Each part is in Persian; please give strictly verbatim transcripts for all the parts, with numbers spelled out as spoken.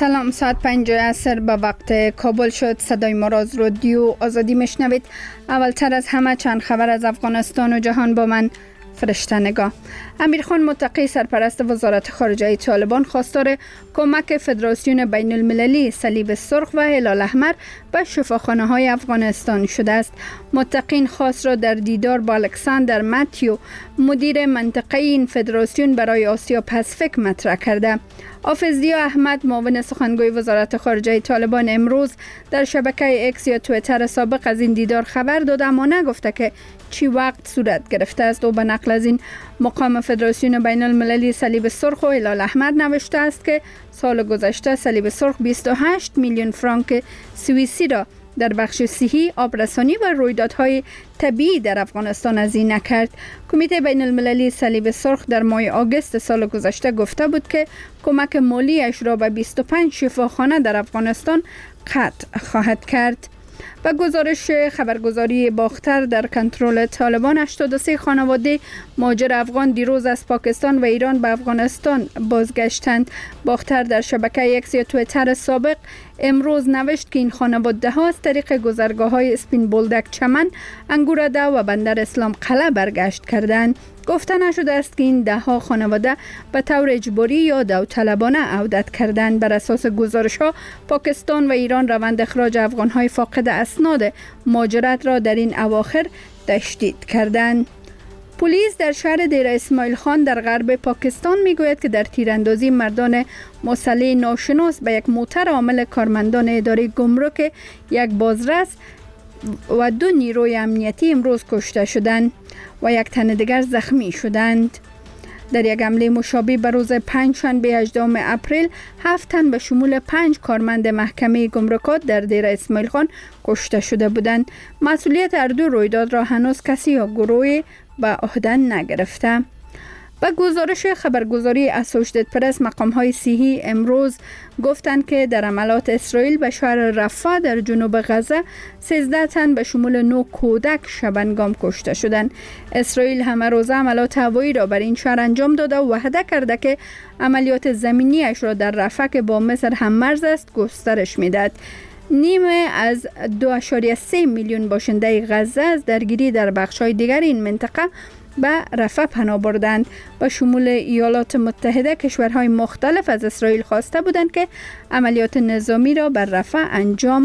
سلام، ساعت پنج عصر به وقت کابل شد. صدای ما را از رادیو آزادی میشنوید. اولتر از همه چند خبر از افغانستان و جهان با من فرشته نگاه. امیرخان متقی سرپرست وزارت خارجه طالبان خواستار کمک فدراسیون بین المللی صلیب سرخ و هلال احمر به شفاخانه های افغانستان شده است. متقی این خواست را در دیدار با الکساندر ماتیو مدیر منطقه این فدراسیون برای آسیا پاسفیک مطرح کرده. حافظ احمد معاون سخنگوی وزارت خارجه طالبان امروز در شبکه اکس یا توییتر سابق از این دیدار خبر داده اما نگفته که چی وقت صورت گرفته است. او به نقل از این مقام فدراسیون بین المللی صلیب سرخ و هلال احمر نوشته است که سال گذشته صلیب سرخ بیست و هشت میلیون فرانک سوئیسی را در بخش صحی، آبرسانی و رویدادهای طبیعی در افغانستان هزینه کرد. کمیته بین المللی صلیب سرخ در ماه آگوست سال گذشته گفته بود که کمک مالیش را به بیست و پنج شفاخانه در افغانستان قطع خواهد کرد. و گزارش خبرگزاری باختر در کنترل طالبان، هشتاد و سه خانواده مهاجر افغان دیروز از پاکستان و ایران به افغانستان بازگشتند. باختر در شبکه اکس یا توییتر سابق امروز نوشت که این خانواده ها از طریق گذرگاه های اسپین بولدک چمن، انگورده و بندر اسلام قلعه برگشت کردند. گفته نشده است که این ده ها خانواده به طور اجباری یا داوطلبانه عودت کردند. بر اساس گزارش ها پاکستان و ایران روند اخراج افغان های فاقد اسناد مهاجرت را در این اواخر تشدید کردند. پلیس در شهر دیر اسماعیل خان در غرب پاکستان میگوید که در تیراندازی مردان مسلح ناشناس به یک موتر عامل کارمندان اداره گمرک یک بازرس و دو نیروی امنیتی امروز کشته شدند و یک تن دیگر زخمی شدند. در یک حمله مشابه به روز پنجشنبه هجدهم اپریل هفت تن به شمول پنج کارمند محکمه گمرکات در دیر اسماعیل خان کشته شده بودند. مسئولیت هر دو رویداد را هنوز کسی یا گروهی به عهده نگرفته. و گزارش خبرگزاری اسوشیتد پرس، مقام‌های صحی امروز گفتند که در حملات اسرائیل به شهر رفح در جنوب غزه سیزده تن به شمول نه کودک شبنگام کشته شدند. اسرائیل همه روزه حملات هوایی را بر این شهر انجام داده و وعده کرده که عملیات زمینیش را در رفح که با مصر هم مرز است گسترش می‌دهد. نیمه از دو ممیز سه میلیون باشنده غزه از درگیری در بخش‌های دیگر این منطقه به رفح پناه بردند. به شمول ایالات متحده کشورهای مختلف از اسرائیل خواسته بودند که عملیات نظامی را بر رفح انجام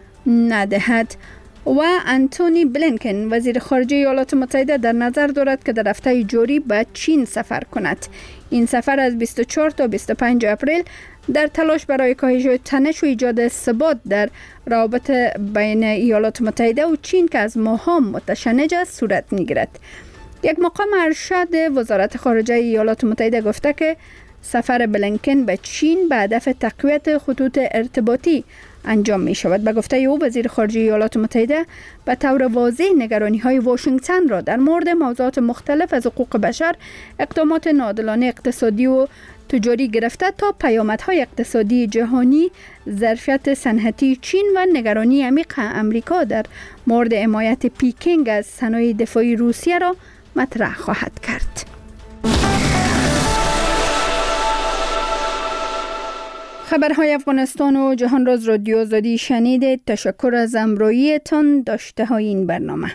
ندهد. و انتونی بلینکن وزیر خارجه ایالات متحده در نظر دارد که در هفته جاری به چین سفر کند. این سفر از بیست و چهار تا بیست و پنج اپریل در تلاش برای کاهش تنش و ایجاد ثبات در روابط بین ایالات متحده و چین که از ماه‌ها متشنج است صورت می‌گیرد. یک مقام ارشد وزارت خارجه ایالات متحده گفته که سفر بلینکن به چین به هدف تقویت خطوط ارتباطی انجام می شود. به گفته او وزیر خارجه ایالات متحده به طور واضح نگرانی های واشنگتن را در مورد موضوعات مختلف از حقوق بشر، اقدامات ناعادلانه اقتصادی و تجاری گرفته تا پیامدهای اقتصادی جهانی، ظرفیت صنعتی چین و نگرانی عمیق امریکا در مورد حمایت پیکینگ از صنایع دفاعی روسیه را مطرح خواهد کرد. خبرهای افغانستان و جهان را از رادیو آزادی شنیدید. تشکر از همراهیتان. داشته های این برنامه.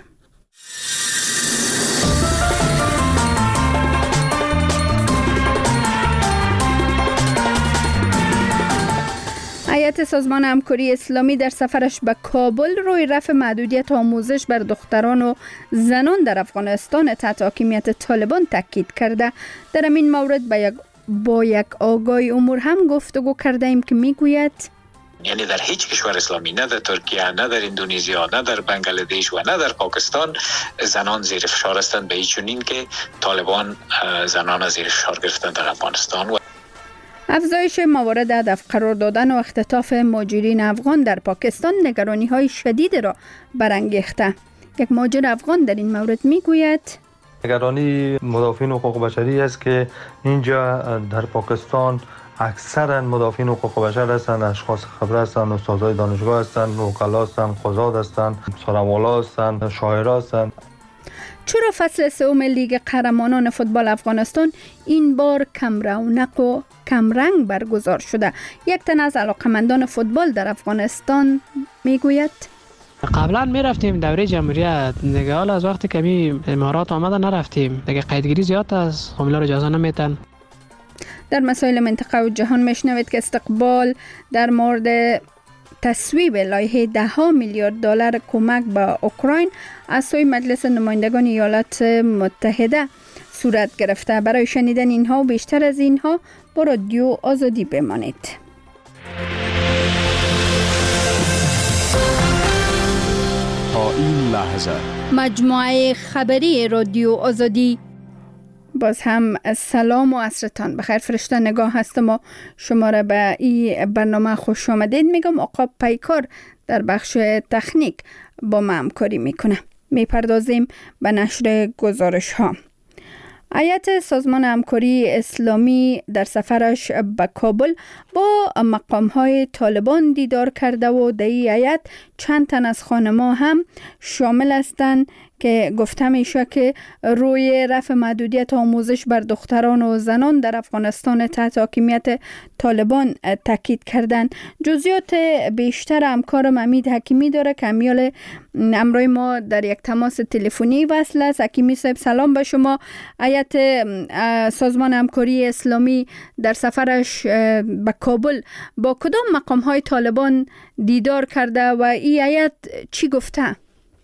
هیئت سازمان همکاری اسلامی در سفرش به کابل روی رفع محدودیت آموزش بر دختران و زنان در افغانستان تحت حاکمیت طالبان تاکید کرده. در این مورد با یک با یک آگاهی امور هم گفتگو کرده ایم که میگوید یعنی در هیچ کشور اسلامی، نه در ترکیه، نه در اندونزیا، نه در بنگلادش و نه در پاکستان زنان زیر فشار هستند به هیچ چنین که طالبان زنان زیر فشار گرفتند در افغانستان. و افزایش موارد هدف قرار دادن و اختطاف مهاجرین افغان در پاکستان نگرانی های شدید را برانگیخته. یک مهاجر افغان در این مورد میگوید نگرانی مدافعین حقوق بشری است که اینجا در پاکستان اکثرا مدافعین حقوق بشر هستند، اشخاص خبره هستند، استادای دانشگاه هستند، وکلا هستند، قضات هستند، سرمالا هستند، شاعران هستند. چرا فصل سوم لیگ قهرمانان فوتبال افغانستان این بار کم رونق و کم رنگ برگزار شده؟ یک تن از علاقمندان فوتبال در افغانستان میگوید قبلا می رفتیم دوره جمهوریت دیگه، حالا از وقتی که می امارات آمده نرفتیم دیگه، قیدگیری زیاد است، فامیلا رو اجازه نمیتن. در مسائل منطقه و جهان میشنوید که استقبال در مورد تصویب لایحه ده ها میلیارد دلار کمک به اوکراین از سوی مجلس نمایندگان ایالات متحده صورت گرفته. برای شنیدن اینها و بیشتر از اینها با رادیو آزادی بمانید. تا این لحظه مجموعه خبری رادیو آزادی. باز هم سلام و عصرتان بخیر. فرشته نگاه هستم و شما را به این برنامه خوش آمدید میگم. آقا پیکار در بخش تکنیک با ما همکاری میکنه. میپردازیم به نشر گزارش ها. هیئت سازمان همکاری اسلامی در سفرش به کابل با مقام‌های طالبان دیدار کرده و در این هیئت چند تن از خانم‌ها هم شامل هستند که گفته میشه که روی رفع محدودیت آموزش بر دختران و زنان در افغانستان تحت حاکمیت طالبان تاکید کردند. جزئیات بیشتر همکارم امید حکیمی داره که امیال امروی ما در یک تماس تلفنی وصل است. حکیمی صاحب سلام به شما. هیئت سازمان همکاری اسلامی در سفرش به کابل با کدام مقام‌های طالبان دیدار کرده و این هیئت چی گفته؟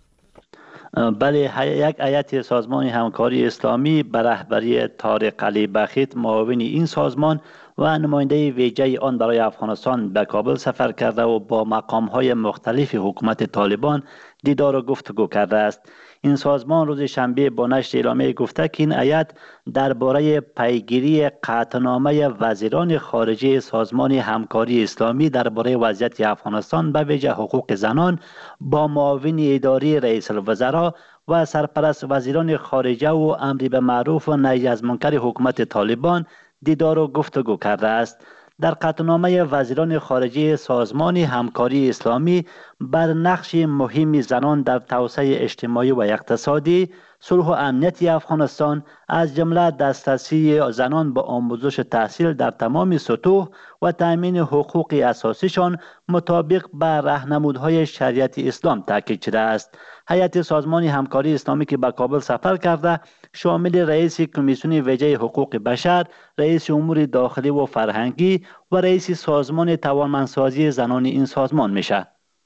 بله، یک هیئت سازمان همکاری اسلامی به رهبری طارق علی بخیت معاون این سازمان و نماینده ویژه آن برای افغانستان به کابل سفر کرده و با مقام‌های مختلف حکومت طالبان دیدار و گفتگو کرده است. این سازمان روز شنبه با نشر اعلامیه گفته که این هیئت درباره پیگیری قطعنامه وزیران خارجه سازمان همکاری اسلامی درباره وضعیت افغانستان به ویژه حقوق زنان با معاون اداری رئیس الوزراء و سرپرست وزیران خارجه و امر به معروف و نهی از منکر حکومت طالبان دیدار و گفتگو کرده است. در قطعنامه وزیران خارجه سازمان همکاری اسلامی بر نقش مهم زنان در توسعه اجتماعی و اقتصادی، صلح و امنیت افغانستان از جمله دسترسی زنان به آموزش تحصیل در تمام سطوح و تأمین حقوق اساسیشان مطابق به راهنمودهای شریعت اسلام تاکید شده است. هیئت سازمان همکاری اسلامی که به کابل سفر کرده شامل رئیس کمیسیون ویژه حقوق بشر، رئیس امور داخلی و فرهنگی و رئیس سازمان توانمندسازی زنان این سازمان میشه.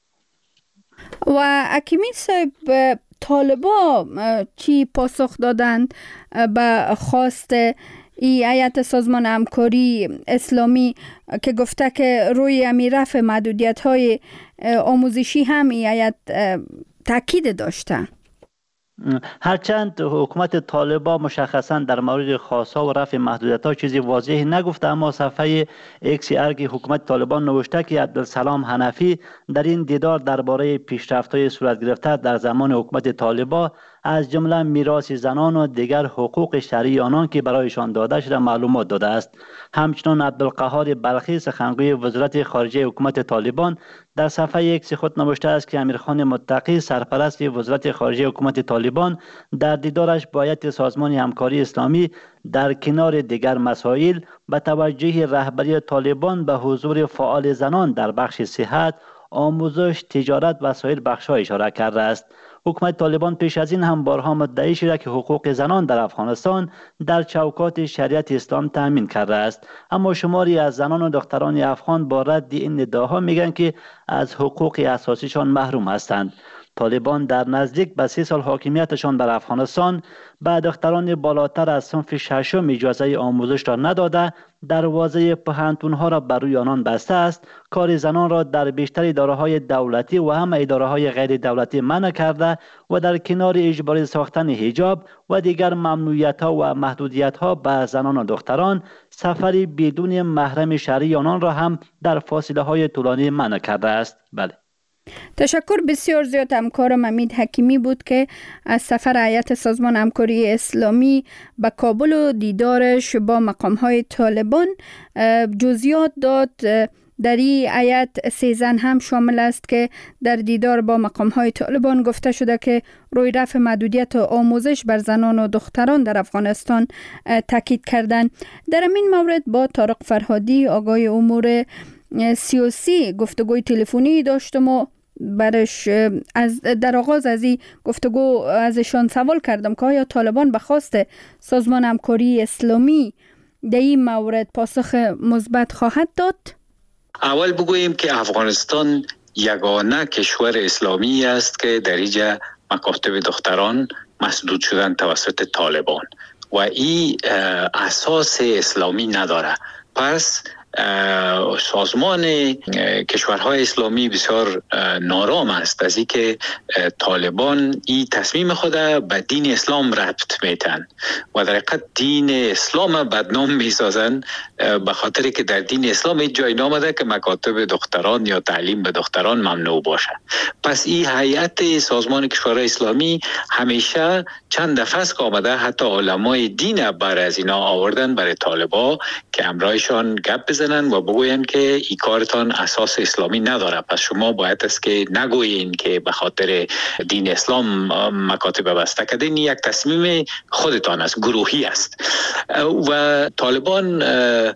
و حکیمی صاحب، طالبا چی پاسخ دادند به خواست ای هیئت سازمان همکاری اسلامی که گفته که روی امیر رفع محدودیت های آموزشی هم ای هیئت تاکید داشته؟ هرچند حکومت طالبان مشخصا در مورد خاصا و رفع محدودیت‌ها چیزی واضح نگفته، اما صفحه ایکس ارگ حکومت طالبان نوشته که عبدالسلام حنفی در این دیدار درباره پیشرفت‌های صورت گرفته در زمان حکومت طالبان از جمله میراث زنان و دیگر حقوق شرعی آنان که برایشان داده شده معلومات داده است. همچنین عبدالقهار بلخی سخنگوی وزارت خارجه حکومت طالبان در صفحه ایکس خود نوشته است که امیرخان متقی سرپرست وزارت خارجه حکومت طالبان در دیدارش با هیئت سازمان همکاری اسلامی در کنار دیگر مسائل به توجه رهبری طالبان به حضور فعال زنان در بخش صحت، آموزش، تجارت و سایر بخش‌ها اشاره کرده است. حکومت طالبان پیش از این هم بارها مدعی شده که حقوق زنان در افغانستان در چوکات شریعت اسلام تامین کرده است، اما شماری از زنان و دختران افغان با رد این ادعاها میگن که از حقوق اساسیشان محروم هستند. طالبان در نزدیک به سه سال حاکمیتشان بر افغانستان به دختران بالاتر از صنف ششم اجازه آموزش را نداده، دروازه پوهنتون‌ها را بر روی آنان بسته است، کار زنان را در بیشتر اداره‌های دولتی و هم اداره‌های غیر دولتی منع کرده و در کنار اجباری ساختن حجاب و دیگر ممنوعیت‌ها و محدودیت‌ها به زنان و دختران، سفری بدون محرم شرعی آنان را هم در فاصله‌های طولانی منع کرده است. بله. تشکر بسیار زیاد. همکارم امید حکیمی بود که از سفر هیئت سازمان همکاری اسلامی به کابل و دیدارش با مقام‌های طالبان جزئیات داد در این هیئت سه زن هم شامل است که در دیدار با مقام‌های طالبان گفته شده که روی رفع محدودیت آموزش بر زنان و دختران در افغانستان تاکید کردند. در این مورد با طارق فرهادی آگای امور سیاسی گفتگوی تلفنی داشتم و برش از در آغاز از این گفتگو ازشان سوال کردم که آیا طالبان به خواست سازمان همکاری اسلامی در این مورد پاسخ مثبت خواهد داد؟ اول بگوییم که افغانستان یگانه کشور اسلامی است که در اینجا مکاتب دختران مسدود شدن توسط طالبان و این اساس اسلامی نداره. پس سازمان کشورهای اسلامی بسیار نارام است از اینکه طالبان این تصمیم خود به دین اسلام ربط میتن و در حقیقت دین اسلام بدنام میسازن، به خاطر که در دین اسلام هیچ جای نامده که مکاتب دختران یا تعلیم به دختران ممنوع باشه. پس این هیئت سازمان کشورهای اسلامی همیشه چند دفعه است که آمده حتی علمای دین بر از اینا آوردن برای طالبا که امرایشان گپ بزنن و بگوین که این کارتان اساس اسلامی نداره. پس شما باید است که نگویین که به خاطر دین اسلام مکاتب بسته کردین. یک تصمیم خودتان است، گروهی است. و طالبان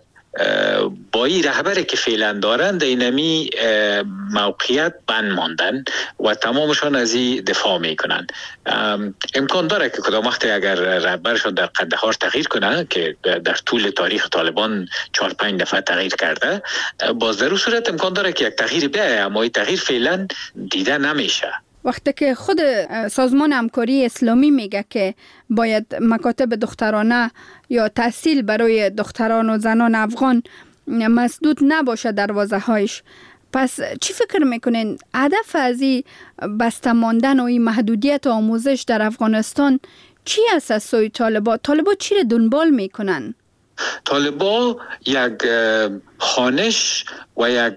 با این رهبری که فعلا دارند اینمی موقعیت بند ماندن و تمامشان از این دفاع میکنن. امکان داره که کدام وقت اگر رهبرشان در قندهار تغییر کنه که در طول تاریخ طالبان چهار پنج دفعه تغییر کرده، باز در اون صورت امکان داره که یک تغییر بیاید، اما این تغییر فعلا دیده نمیشه. وقتی که خود سازمان همکاری اسلامی میگه که باید مکاتب دخترانه یا تحصیل برای دختران و زنان افغان مسدود نباشه دروازه‌هایش، پس چی فکر میکنین هدف از این بسته ماندن و این محدودیت آموزش در افغانستان چی است از سوی طالبا؟ طالبا چی رو دنبال میکنن؟ طالبا یک خوانش و یک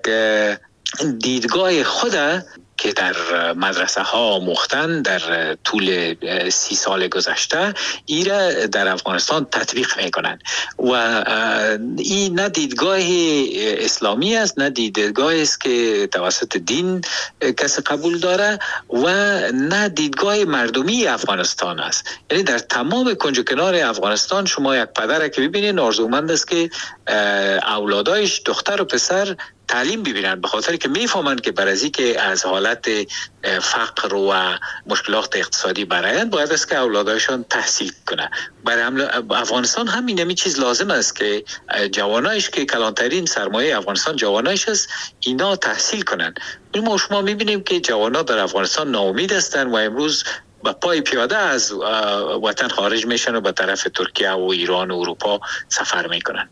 دیدگاه خود که در مدرسه ها آموختن در طول سی سال گذشته ایره در افغانستان تطبیق میکنن و این نه دیدگاه اسلامی است نه دیدگاه است که توسط دین کسی قبول داره و نه دیدگاه مردمی افغانستان است. یعنی در تمام کنج و کنار افغانستان شما یک پدر که ببینین آرزومند است که اولادایش دختر و پسر تعلیم ببینن، به خاطر که میفهمند که برای که از حالت فقر و مشکلات اقتصادی برآیند باید است که اولادایشان تحصیل کنه. برای افغانستان هم این چیز لازم است که جوانایش که کلانترین سرمایه افغانستان جوانایش است اینا تحصیل کنن. ما شما میبینیم که جوانا در افغانستان ناامید هستند و امروز با پای پیاده از وطن خارج میشن و به طرف ترکیه و ایران و اروپا سفر میکنن.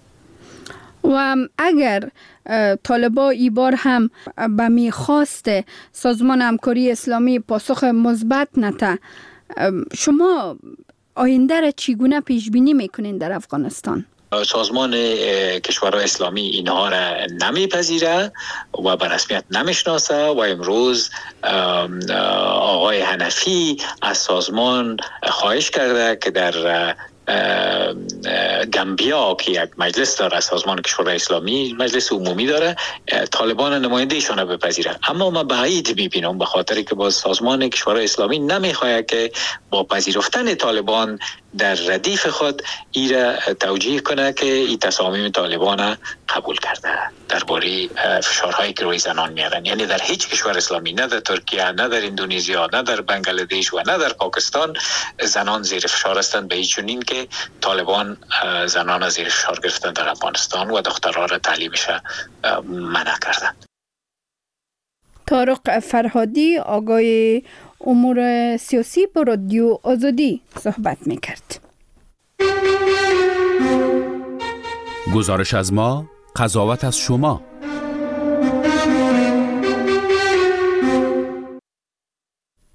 و اگر طالبا ای بار هم به میخواست سازمان همکاری اسلامی پاسخ مثبت نده، شما آینده را چگونه پیش بینی میکنین در افغانستان؟ سازمان کشورهای اسلامی اینها را نمیپذیره و به رسمیت نمیشناسه و امروز آقای حنفی از سازمان خواهش کرده که در گامبیا که یک مجلس داره، سازمان کشورهای اسلامی مجلس عمومی داره، طالبان نماینده ایشان بپذیره. اما ما بعید میبینم به خاطر که باز سازمان کشورهای اسلامی نمیخواد که با پذیرفتن طالبان در ردیف خود ایره توجیه کنه که این تصامیم طالبان قبول کرده درباره فشارهایی که روی زنان میارن. یعنی در هیچ کشور اسلامی، نه در ترکیه، نه در اندونزیا، نه در بنگلادش و نه در پاکستان زنان زیر فشار هستند به این چنین که طالبان زنان زیر فشار گرفتن در افغانستان و دخترها را تعلیمش منع کردن. طارق فرهادی آگای امور سیاسی با رادیو آزادی صحبت میکرد. گزارش از ما، قضاوت از شما.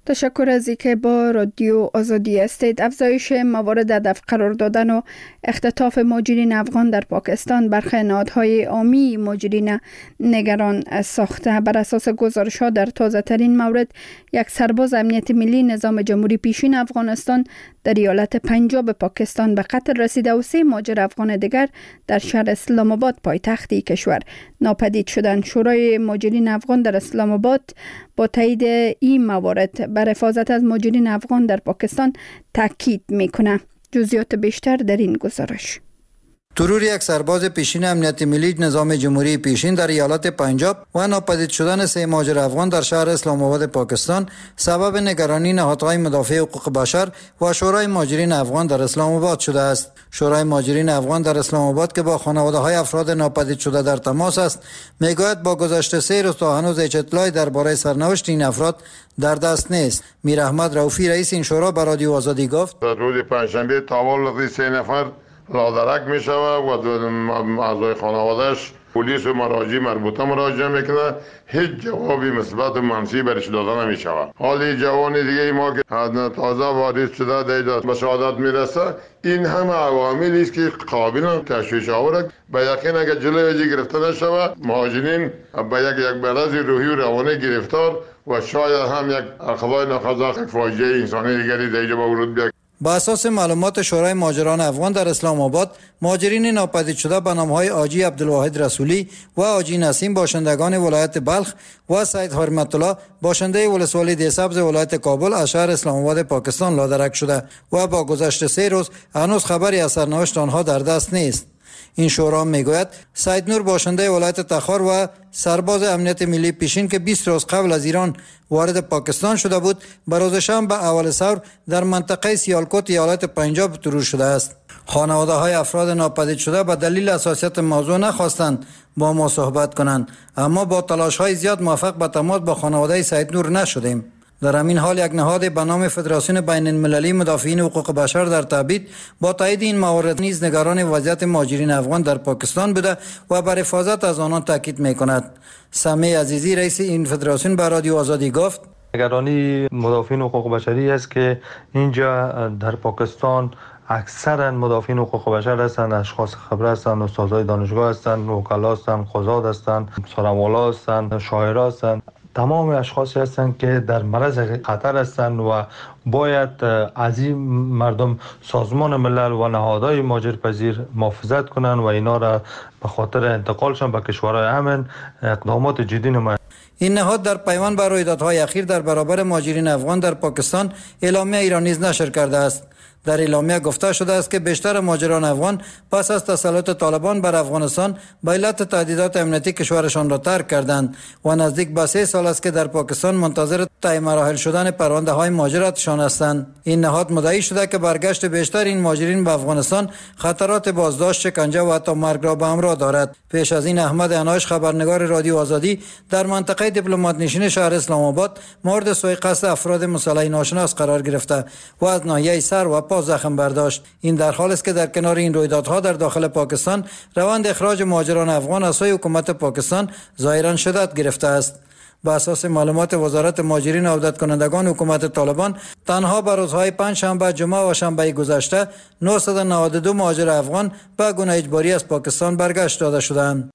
تشکر از اینکه با رادیو آزادی هستید. افزایش موارد هدف قرار دادن و اختطاف مهاجرین افغان در پاکستان برخی نهادهای عامی مهاجرین نگران ساخته. بر اساس گزارش‌ها در تازه ترین مورد یک سرباز امنیت ملی نظام جمهوری پیشین افغانستان در ایالت پنجاب پاکستان به قتل رسیده و سه مهاجر افغان دیگر در شهر اسلام آباد پایتخت کشور ناپدید شدند. شورای مهاجرین افغان در اسلام آباد با تایید این موارد بر حفاظت از مهاجرین افغان در پاکستان تاکید میکنه. جزئیات بیشتر در این گزارش. ترور یک سرباز پیشین امنیت ملی نظام جمهوری پیشین در ایالت پنجاب و ناپدید شدن سه مهاجر افغان در شهر اسلام آباد پاکستان سبب نگرانی نهادهای مدافع حقوق بشر و شورای مهاجرین افغان در اسلام آباد شده است. شورای مهاجرین افغان در اسلام آباد که با خانواده‌های افراد ناپدید شده در تماس است، میگوید با گذشت سه روز تا هنوز هیچ اطلاعی درباره سرنوشت این افراد در دست نیست. میر احمد رؤوفی رئیس این شورا به رادیو آزادی گفت: روز پنجشنبه تولد سه نفر لادرک می شود و اعضای خانوادهش پلیس و مراجع مربوطه مراجعه میکنه، هیچ جوابی مثبت و منفی برش داده نمی شود. حالی جوان دیگه ما که تازه وارد شده دیده به شهادت میرسه، این همه عواملی است که قابل تشویش آورد. به یقین اگر جلوی گرفته نشود، مهاجرین به یک یک مرض روحی و روانی گرفتار و شاید هم یک خدای ناخواسته فاجعه انسانی دیگری در اینجا ورود بیاید. با اساس معلومات شورای مهاجران افغان در اسلام آباد، مهاجرین ناپدید شده به نام‌های حاجی عبدالواحد رسولی و حاجی نسیم باشندگان ولایت بلخ و سید حرمت الله باشنده ولسوالی دیسبز ولایت کابل از شهر اسلام آباد پاکستان لادرک شده و با گذشت سه روز هنوز خبری از سرنوشت آنها در دست نیست. این شورا میگوید سید نور باشنده ولایت تخار و سرباز امنیت ملی پیشین که بیست روز قبل از ایران وارد پاکستان شده بود، به روز شنبه اول ثور در منطقه سیالکوت ایالت پنجاب ترور شده است. خانواده های افراد ناپدید شده به دلیل حساسیت موضوع نخواستند با ما صحبت کنند، اما با تلاش های زیاد موفق به تماس با خانواده سید نور نشدیم. در همین حال یک نهاد به نام فدراسیون بین المللی مدافعین حقوق بشر در تبعید با تایید این موارد نیز نگران وضعیت مهاجرین افغان در پاکستان بوده و بر حفاظت از آنان تاکید می‌کند. سمیع عزیزی رئیس این فدراسیون به رادیو آزادی گفت: نگرانی مدافعین حقوق بشری است که اینجا در پاکستان اکثرا مدافعین حقوق بشر هستند، اشخاص خبره هستند، استادای دانشگاه هستند، وکلا هستند، قضات هستند، سرمالا هستند، شاعران هستند. تمام اشخاصی هستند که در معرض خطر هستند و باید از این مردم سازمان ملل و نهادهای مهاجرپذیر محافظت کنند و اینا را به خاطر انتقالشان به کشورهای امن اقدامات جدی نمایند. این نهاد در پیمان بر رویدادهای اخیر در برابر مهاجرین افغان در پاکستان اعلامیه ایرانیز نشر کرده است. در اعلامیه گفته شده است که بیشتر مهاجران افغان پس از تسلط طالبان بر افغانستان به علت تهدیدات امنیتی کشورشان را ترک کردند و نزدیک به سه سال است که در پاکستان منتظر طی مراحل شدن پرونده های مهاجرتشان هستند. این نهاد مدعی شده که برگشت بیشتر این مهاجرین به افغانستان خطرات بازداشت، شکنجه و حتی مرگ را به همراه دارد. پیش از این احمد عنایش خبرنگار رادیو آزادی در منطقه دیپلمات نشین شهر اسلام آباد مورد سوء قصد افراد مسلح ناشناس قرار گرفته و از ناحیه سر و پا زخم برداشت. این در حالی است که در کنار این رویدادها در داخل پاکستان روند اخراج مهاجران افغان از سوی حکومت پاکستان ظاهرا شدت گرفته است. با اساس معلومات وزارت مهاجرین و عودت کنندگان حکومت طالبان، تنها بر روزهای پنج شنبه، جمعه و شنبه گذشته نهصد و نود و دو مهاجر افغان به گونه اجباری از پاکستان برگشت داده شدند.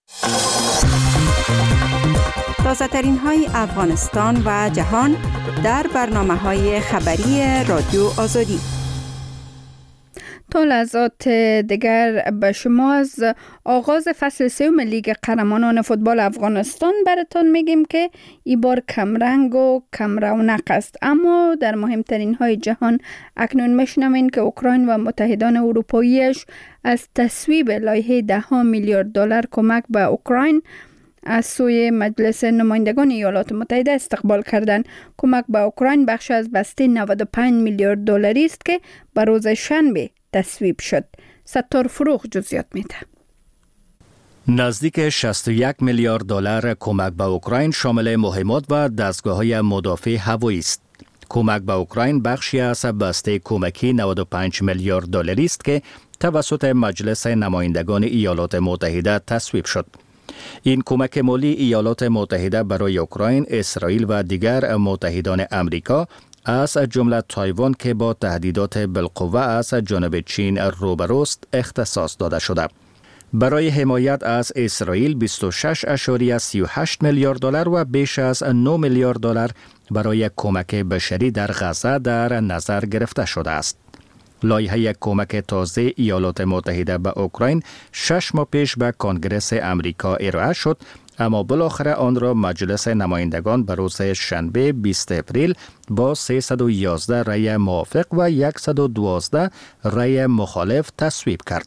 تازه ترین های افغانستان و جهان در برنامه های خبری رادیو آزادی. تا لحظات دیگر به شما از آغاز فصل سوم لیگ قهرمانان فوتبال افغانستان براتون میگیم که این بار کمرنگ و کم رونق است، اما در مهمترین های جهان اکنون میشنوین که اوکراین و متحدان اروپاییش از تصویب لایحه ده میلیارد دلار کمک به اوکراین از سوی مجلس نمایندگان ایالات متحده استقبال کردند. کمک به اوکراین بخش از بسته نود و پنج میلیارد دلاری است که به روز شنبه تصویب شد. ستار فروغ جزئیات میده. نزدیک شصت و یک میلیارد دلار کمک به اوکراین شامل مهمات و دستگاه‌های مدافع هوایی است. کمک به اوکراین بخشی از بسته کمکی نود و پنج میلیارد دلاری است که توسط مجلس نمایندگان ایالات متحده تصویب شد. این کمک مالی ایالات متحده برای اوکراین، اسرائیل و دیگر متحدان امریکا از جمله تایوان که با تهدیدات بالقوه از جانب چین روبروست اختصاص داده شده. برای حمایت از اسرائیل بیست و شش ممیز سی و هشت میلیارد دلار و بیش از نه میلیارد دلار برای کمک بشری در غزه در نظر گرفته شده است. لایحه کمک تازه ایالات متحده به اوکراین شش ماه پیش به کنگره امریکا ارائه شد، اما بالاخره آن را مجلس نمایندگان به روز شنبه بیست اپریل با سیصد و یازده رأی موافق و صد و دوازده رأی مخالف تصویب کرد.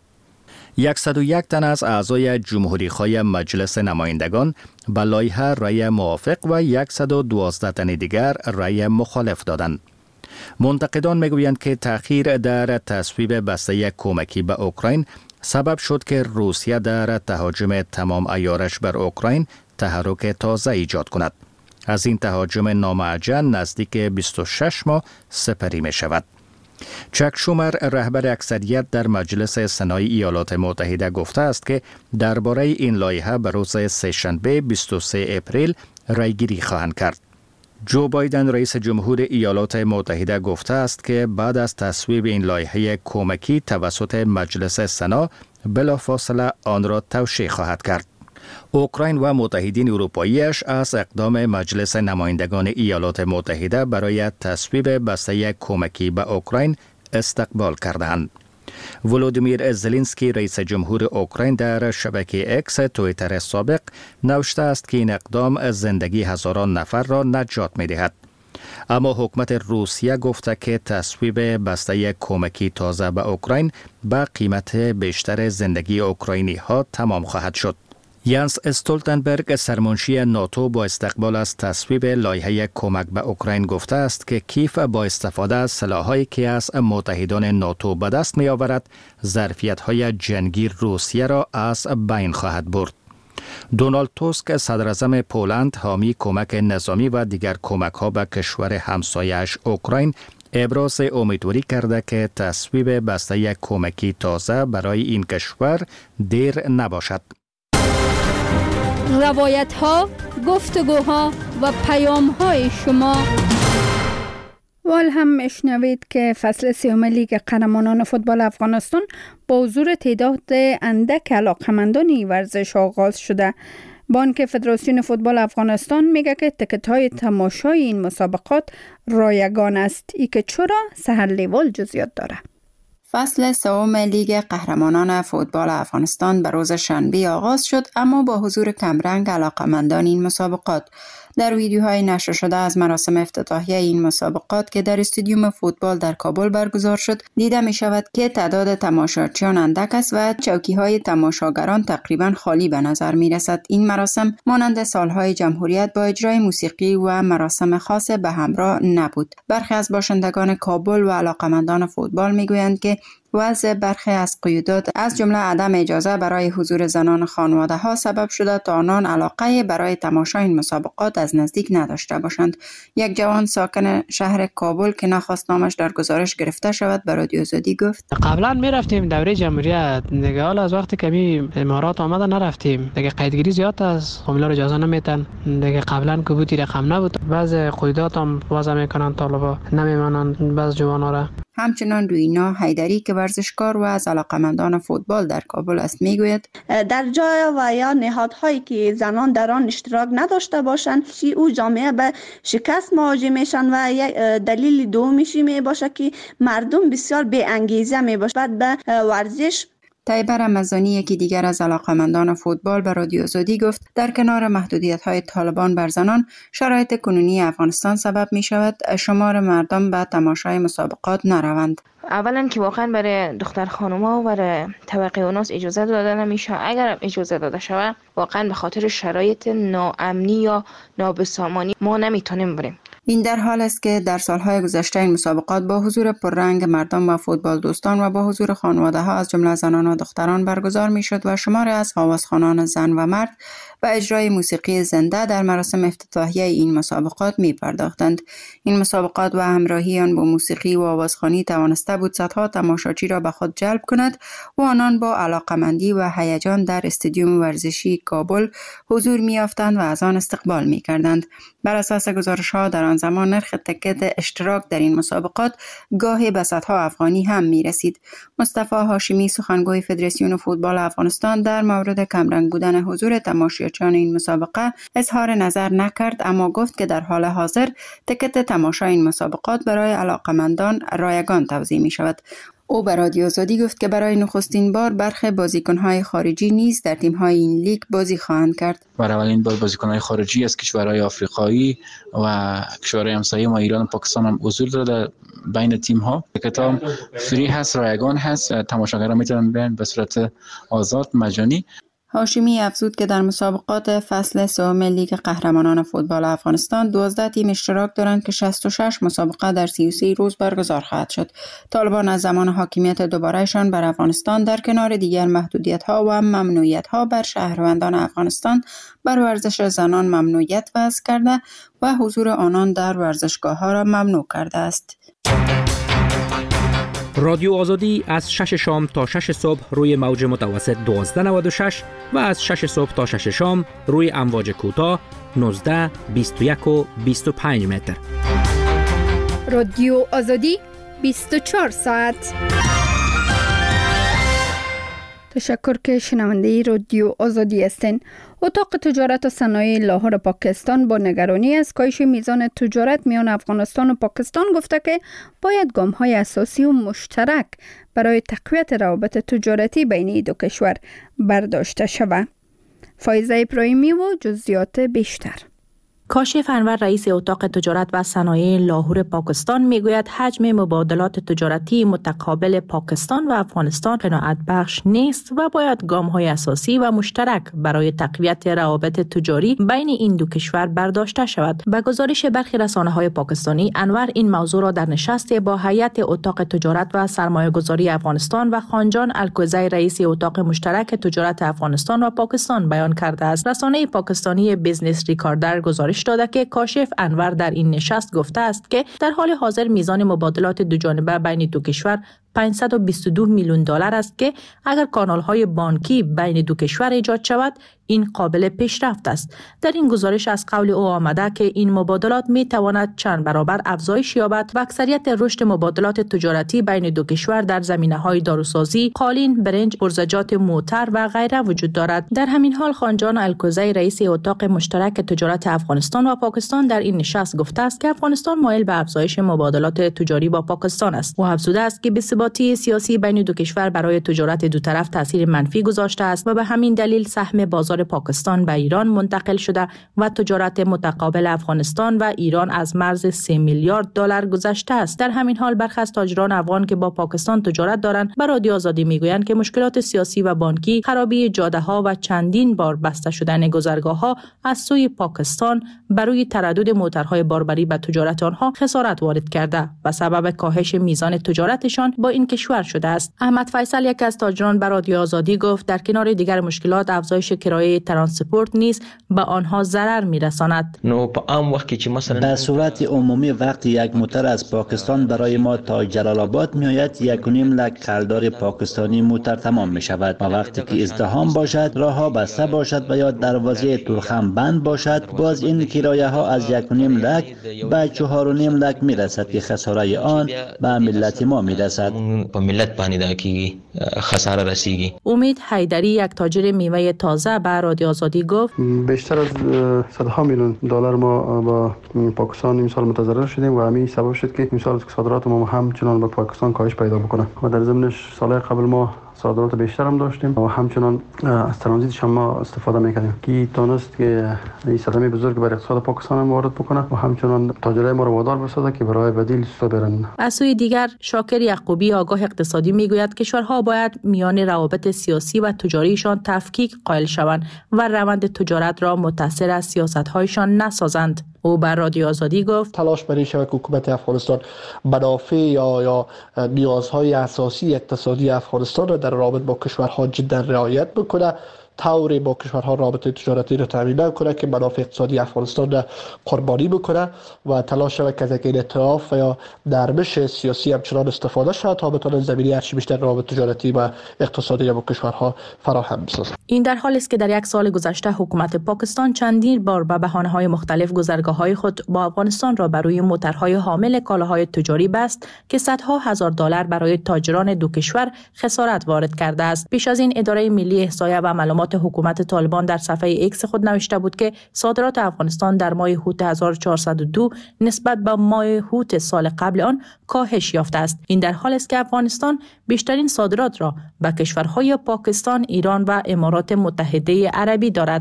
صد و یک تن از اعضای جمهوری‌خواه مجلس نمایندگان به لایحه رأی موافق و صد و دوازده تن دیگر رأی مخالف دادند. منتقدان میگویند که تأخیر در تصویب بسته کمکی به اوکراین سبب شد که روسیه در تهاجم تمام عیارش بر اوکراین تحرک تازه ایجاد کند. از این تهاجم نامعجن نزدیک بیست و شش ماه سپری می شود. چک شومر رهبر اکثریت در مجلس سنای ایالات متحده گفته است که درباره این لایحه به روز سه‌شنبه بیست و سه اپریل رایگیری خواهند کرد. جو بایدن رئیس جمهور ایالات متحده گفته است که بعد از تصویب این لایحه کمکی توسط مجلس سنا بلافاصله آن را توشیح خواهد کرد. اوکراین و متحدین اروپاییش از اقدام مجلس نمایندگان ایالات متحده برای تصویب بسته کمکی به اوکراین استقبال کردند. ولودیمیر زلنسکی رئیس جمهور اوکراین در شبکه اکس توییتر سابق نوشته است که این اقدام زندگی هزاران نفر را نجات می دهد. اما حکومت روسیه گفته که تصویب بسته کمکی تازه به اوکراین با قیمت بیشتر زندگی اوکراینی ها تمام خواهد شد. یانس استولتنبرگ سرمنشی ناتو با استقبال از تصویب لایحه کمک به اوکراین گفته است که کیف با استفاده از سلاح‌هایی که از متحدان ناتو به دست می آورد ظرفیت‌های جنگی روسیه را از بین خواهد برد. دونالد توسک صدر اعظم پولند حامی کمک نظامی و دیگر کمک‌ها به کشور همسایه‌اش اوکراین ابراز امیدواری کرده که تصویب بسته کمکی تازه برای این کشور دیر نباشد. روایت ها، گفتگوها و پیام های شما. وال هم میشنوید که فصل سوم لیگ قهرمانان فوتبال افغانستان با حضور تعداد اندک علاقمندان این ورزش آغاز شده. بانک فدراسیون فوتبال افغانستان میگه که تکت های تماشای این مسابقات رایگان است. ای که چرا سحر لیوال جزئیات داره. فصل سوم لیگ قهرمانان فوتبال افغانستان به روز شنبه آغاز شد، اما با حضور کمرنگ علاقمندان این مسابقات. در ویدیوهای نشر شده از مراسم افتتاحیه این مسابقات که در استادیوم فوتبال در کابل برگزار شد دیده می شود که تعداد تماشاچیان اندک است و چوکی های تماشاگران تقریبا خالی به نظر می رسد. این مراسم مانند سالهای جمهوریت با اجرای موسیقی و مراسم خاص به همراه نبود. برخی از باشندگان کابل و علاقمندان فوتبال می گویند که وضع برخی از قیودات از جمله عدم اجازه برای حضور زنان خانواده ها سبب شده تا آنان علاقه برای تماشای این مسابقات از نزدیک نداشته باشند. یک جوان ساکن شهر کابل که نخواست نامش در گزارش گرفته شود به رادیو آزادی گفت قبلا می رفتیم دوره جمهوریت، دیگه حالا از وقتی که می امارات آمده نرفتیم. دیگه قیدگیری زیاد است، فامیلا رو اجازه نمیدن. دیگه قبلا که بودی رقم نبود. بعض قیودات هم وضع میکنن، طالبا نمیمانن بعض جوانا را. همچنان روینا حیدری که ورزشکار و از علاقمندان فوتبال در کابل است میگوید در جای و یا نهادهایی که زنان در آن اشتراک نداشته باشند او جامعه به شکست مواجه میشن و یک دلیل دومیشی می باشه که مردم بسیار بی انگیزه می باشند به ورزش. طیبه رمضانی یکی دیگر از علاقمندان فوتبال به رادیو آزادی گفت در کنار محدودیت‌های طالبان بر زنان، شرایط کنونی افغانستان سبب می شود شمار مردم به تماشای مسابقات نروند. اولا که واقعا برای دختر خانوما و برای طبقه اوناس اجازه داده نمیشه. اگر اجازه داده شود واقعا به خاطر شرایط ناامنی یا نابسامانی ما نمیتونیم بریم. این در حال است که در سالهای گذشته این مسابقات با حضور پررنگ مردم و فوتبال دوستان و با حضور خانواده ها از جمله زنان و دختران برگزار می شد و شماری از هوازخوانان زن و مرد و اجرای موسیقی زنده در مراسم افتتاحیه این مسابقات می پرداختند. این مسابقات و همراهی آن با موسیقی و آوازخوانی توانسته بود صدها تماشاچی را به خود جلب کند و آنان با علاقمندی و هیجان در استادیوم ورزشی کابل حضور می یافتند و از آن استقبال می کردند. بر اساس گزارش‌ها در آن زمان نرخ تکت اشتراک در این مسابقات گاهی به صدها افغانی هم می رسید. مصطفی هاشمی سخنگوی فدراسیون فوتبال افغانستان در مورد کمرنگ بودن حضور تماشاچیان این مسابقه اظهار نظر نکرد، اما گفت که در حال حاضر تکت تماشای این مسابقات برای علاقمندان رایگان توزیع می شود. او به رادیو آزادی گفت که برای نخستین بار برخی بازیکن‌های خارجی نیز در تیم‌های این لیگ بازی خواهند کرد. برای اولین بار بازیکن‌های خارجی از کشورهای آفریقایی و کشورهای همسایه ما ایران و پاکستان هم حضور داره در بین تیم‌ها. کتاب فری هست، رایگان هست، تماشاگران میتونن بیان به صورت آزاد مجانی. هاشمی افزود که در مسابقات فصل سوم لیگ قهرمانان فوتبال افغانستان دوازده تیم اشتراک دارند که شصت و شش مسابقه در سی و سه روز برگزار خواهد شد. طالبان از زمان حاکمیت دوبارهشان بر افغانستان در کنار دیگر محدودیت‌ها و ممنوعیت‌ها بر شهروندان افغانستان بر ورزش زنان ممنوعیت وضع کرده و حضور آنان در ورزشگاه‌ها را ممنوع کرده است. رادیو آزادی از شش شام تا شش صبح روی موج متوسط دوازده نود و شش و از شش صبح تا شش شام روی امواج کوتاه نوزده، بیست و یک و بیست و پنج متر. رادیو آزادی بیست و چهار ساعت. تشکر که شنونده رادیو آزادی هستین. اتاق تجارت و صنایع لاهور پاکستان با نگرانی از کاهش میزان تجارت میان افغانستان و پاکستان گفته که باید گام‌های اساسی و مشترک برای تقویت روابط تجارتی بین دو کشور برداشته شود. فایزه ابراهیمی و جزئیات بیشتر. کاشف انور رئیس اتاق تجارت و صنایع لاهور پاکستان میگوید حجم مبادلات تجارتی متقابل پاکستان و افغانستان قناعت بخش نیست و باید گام‌های اساسی و مشترک برای تقویت روابط تجاری بین این دو کشور برداشته شود. به گزارش برخی رسانه‌های پاکستانی، انور این موضوع را در نشستی با هیئت اتاق تجارت و سرمایه‌گذاری افغانستان و خانجان الکوزی رئیس اتاق مشترک تجارت افغانستان و پاکستان بیان کرده است. رسانه پاکستانی بیزنس ریکاردر گزارش داده که کاشف انور در این نشست گفته است که در حال حاضر میزان مبادلات دو جانبه بین دو کشور پانصد و بیست و دو میلیون دلار است که اگر کانال‌های بانکی بین دو کشور ایجاد شود این قابل پیشرفت است. در این گزارش از قول او آمده که این مبادلات می تواند چند برابر افزایش یابد و اکثریت رشد مبادلات تجارتی بین دو کشور در زمینه‌های داروسازی، قالین، برنج، پرزجات موتر و غیره وجود دارد. در همین حال خانجان الکوزی رئیس اتاق مشترک تجارت افغانستان و پاکستان در این نشست گفته است که افغانستان مایل به افزایش مبادلات تجاری با پاکستان است. او افزوده است که بی‌ثباتی سیاسی بین دو کشور برای تجارت دو طرف تاثیر منفی گذاشته است و به همین دلیل سهم بازار پاکستان به ایران منتقل شده و تجارت متقابل افغانستان و ایران از مرز سه میلیارد دلار گذشته است. در همین حال برخی از تاجران افغان که با پاکستان تجارت دارند به رادیو آزادی میگویند که مشکلات سیاسی و بانکی، خرابی جاده‌ها و چندین بار بسته شدن گذرگاه‌ها از سوی پاکستان برای تردد موترهای باربری به تجارت آنها خسارت وارد کرده و سبب کاهش میزان تجارتشان با این کشور شده است. احمد فیصل یک از تاجران به رادیو آزادی گفت در کنار دیگر مشکلات افزایش کرایه ترانسپورت نیز به آنها ضرر میرساند. نو په عام وخت کې چې مثلا به صورت عمومی وقتی یک موتر از پاکستان برای ما تا جلال آباد میآید یک و نیم لک خلدار پاکستانی موتر تمام می شود و وقتی که ازدحام باشد، راه ها بسته باشد و یا دروازه تورخم بند باشد، باز این کرایه ها از یک و نیم لک به چهار و نیم لک می رسد که خساره آن به ملت ما می رسد. په ملت باندې دا کی خساره رسیږي. امید حیدری یک تاجر میوه تازه به رادیو آزادی گفت بیشتر از صدها میلیون دلار ما با پاکستان امسال متضرر شدیم و همین سبب شد که امسال صادرات ما همچنان به پاکستان کاهش پیدا بکنه و در ضمنش سال قبل ما صادرات بیشتر هم داشتیم و همچنان از ترانزیتش هم ما استفاده میکنیم که تونست که این صدمه بزرگ بر اقتصاد پاکستان هم وارد بکنه و همچنان تاجرای ما رو وادار بسازه که برای بدیل سو برن. از سوی دیگر شاکر یعقوبی آگاه اقتصادی میگوید کشورها باید میان روابط سیاسی و تجاریشان تفکیک قائل شوند و روند تجارت را متأثر از سیاست‌هایشان نسازند. او بر رادیو آزادی گفت تلاش برای شود که حکومت افغانستان منافع یا یا نیازهای اساسی اقتصادی افغانستان را در رابط با کشورها جدا رعایت بکنه طوری با کشورها رابطه تجارتی را تامین نکنه که منافع اقتصادی افغانستان را قربانی بکنه و تلاش شود که از این اطراف یا نرمش سیاسی همچنان استفاده شود تا بتونه زمینه هرچی بیشتر روابط تجارتی و اقتصادی با کشورها فراهم بسازد. این در حالی است که در یک سال گذشته حکومت پاکستان چندین بار به بهانه‌های مختلف گذرگاه‌های خود با افغانستان را بر روی موترهای حامل کالاهای تجاری بست که صدها هزار دلار برای تاجران دو کشور خسارت وارد کرده است. پیش از این اداره ملی احصایه و معلومات حکومت طالبان در صفحه ایکس خود نوشته بود که صادرات افغانستان در ماه هوت هزار و چهارصد و دو نسبت به ماه هوت سال قبل آن کاهش یافته است. این در حالی است که افغانستان بیشترین صادرات را به کشورهای پاکستان، ایران و امارات متحده عربی دارد.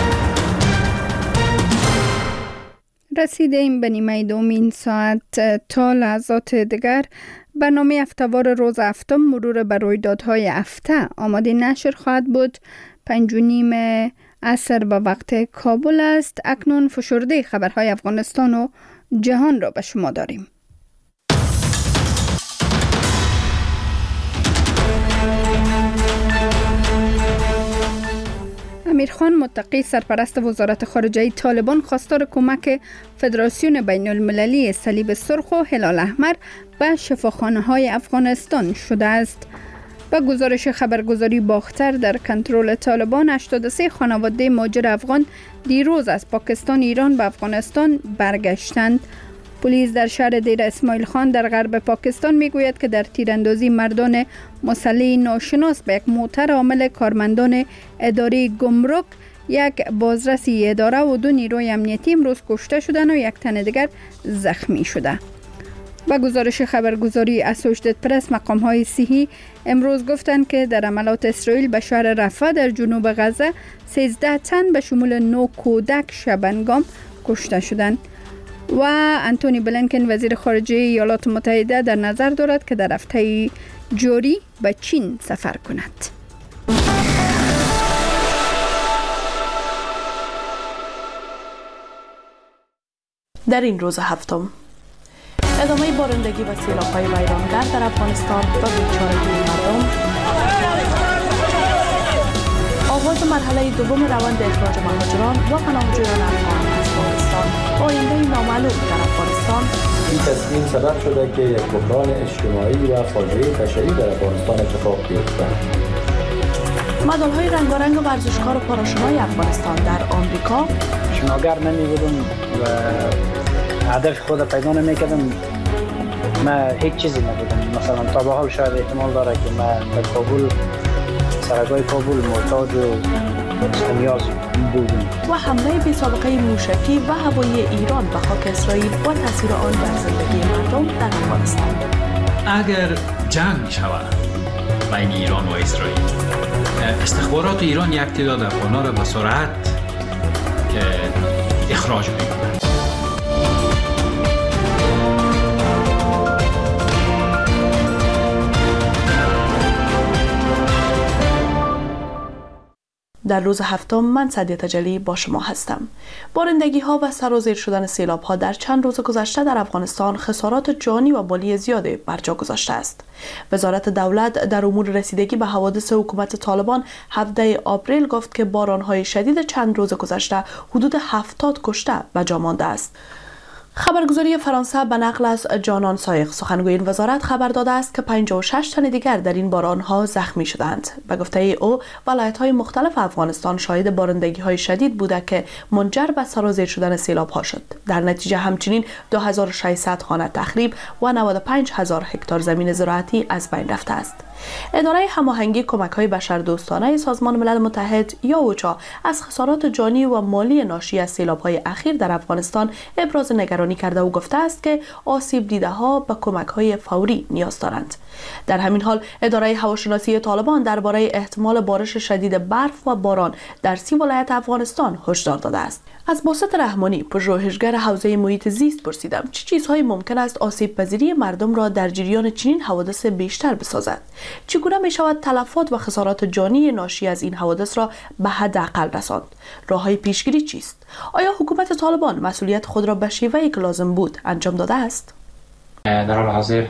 رسیدیم به نیمه دومین ساعت. تا لحظات دیگر برنامه هفته‌وار روز هفتم مرور بر رویدادهای هفته آماده نشر خواهد بود. پنج و نیم عصر به وقت کابل است. اکنون فشرده خبرهای افغانستان و جهان را به شما داریم. امیرخان متقی سرپرست وزارت خارجه طالبان خواستار کمک فدراسیون بین المللی صلیب سرخ و هلال احمر به شفاخانه‌های افغانستان شده است. با گزارش خبرگزاری باختر در کنترل طالبان، هشتاد و سه خانواده مهاجر افغان دیروز از پاکستان ایران به افغانستان برگشتند. پلیس در شهر دیر اسماعیل خان در غرب پاکستان میگوید که در تیراندازی مردان مسلح ناشناس به یک موتر حامل کارمندان اداره گمرک، یک بازرسی اداره و دو نیروی امنیتی امروز کشته شدند و یک تن دیگر زخمی شده. با گزارش خبرگزاری اسوشیتد پرس، مقام‌های صحی امروز گفتند که در حملات اسرائیل به شهر رفح در جنوب غزه سیزده تن به شمول نه کودک شبنگام کشته شدند. و انتونی بلینکن وزیر خارجه ایالات متحده در نظر دارد که در هفته جاری به چین سفر کند. در این روز هفتم ادامه بارندگی و سیلاب‌های ویرانگر در افغانستان و بیچارگی مردم، آغاز مرحله دوم روند اخراج مهاجران و پناهجویان افغان از پاکستان، آینده نامعلوم در افغانستان. این تصمیم سبب شده که یک بحران اجتماعی و فاجعه بشری در افغانستان اتفاق بیفتد. مدال‌های رنگارنگ ورزشکار پاراشونای افغانستان در آمریکا. شناگر نمی‌بودم و هدف خود پیدا نمی‌کردم. من هیچ چیزی نبودم. مثلا تا به حال شاید احتمال داره که من در کابل، سرگاه کابل محتاج و نیاز بودم. و حمله بی سابقه موشکی و هوایی ایران به خاک اسرائیل و تاثیر آن بر زندگی مردم در افغانستان. اگر جنگ شود بین ایران و اسرائیل، استخبارات ایران یک تعداد افغان‌ها را به سرعت اخراج می‌کنند. در روز هفتم من سعدیه تجلی با شما هستم. بارندگی ها و سرازیر شدن سیلاب ها در چند روز گذشته در افغانستان خسارات جانی و مالی زیادی بر جا گذاشته است. وزارت دولت در امور رسیدگی به حوادث حکومت طالبان هفدهم آوریل گفت که باران های شدید چند روز گذشته حدود هفتاد کشته به جا مانده است. خبرگزاری فرانسه به نقل از جانان سایق سخنگوی این وزارت خبر داده است که پنجاه و شش تن دیگر در این باران‌ها زخمی شدند. به گفته او، ولایت‌های مختلف افغانستان شاهد بارندگی‌های شدید بوده که منجر به سرازیر شدن سیلاب‌ها شد. در نتیجه همچنین دو هزار و ششصد خانه تخریب و نود و پنج هزار هکتار زمین زراعتی از بین رفته است. اداره هماهنگی کمک‌های بشردوستانه سازمان ملل متحد یا اوچا از خسارات جانی و مالی ناشی از سیلاب‌های اخیر در افغانستان ابراز نگرانی کرده و گفته است که آسیب دیده‌ها به کمک‌های فوری نیاز دارند. در همین حال اداره هواشناسی طالبان درباره احتمال بارش شدید برف و باران در سی ولایت افغانستان هشدار داده است. از باسط رحمانی، پژوهشگر حوزه محیط زیست پرسیدم چه چیزهایی ممکن است آسیب پذیری مردم را در جریان چنین حوادث بیشتر بسازد؟ چگونه می شود تلفات و خسارات جانی ناشی از این حوادث را به حداقل رساند؟ راههای پیشگیری چیست؟ آیا حکومت طالبان مسئولیت خود را به شیوهی که لازم بود انجام داده است؟ در حال حاضر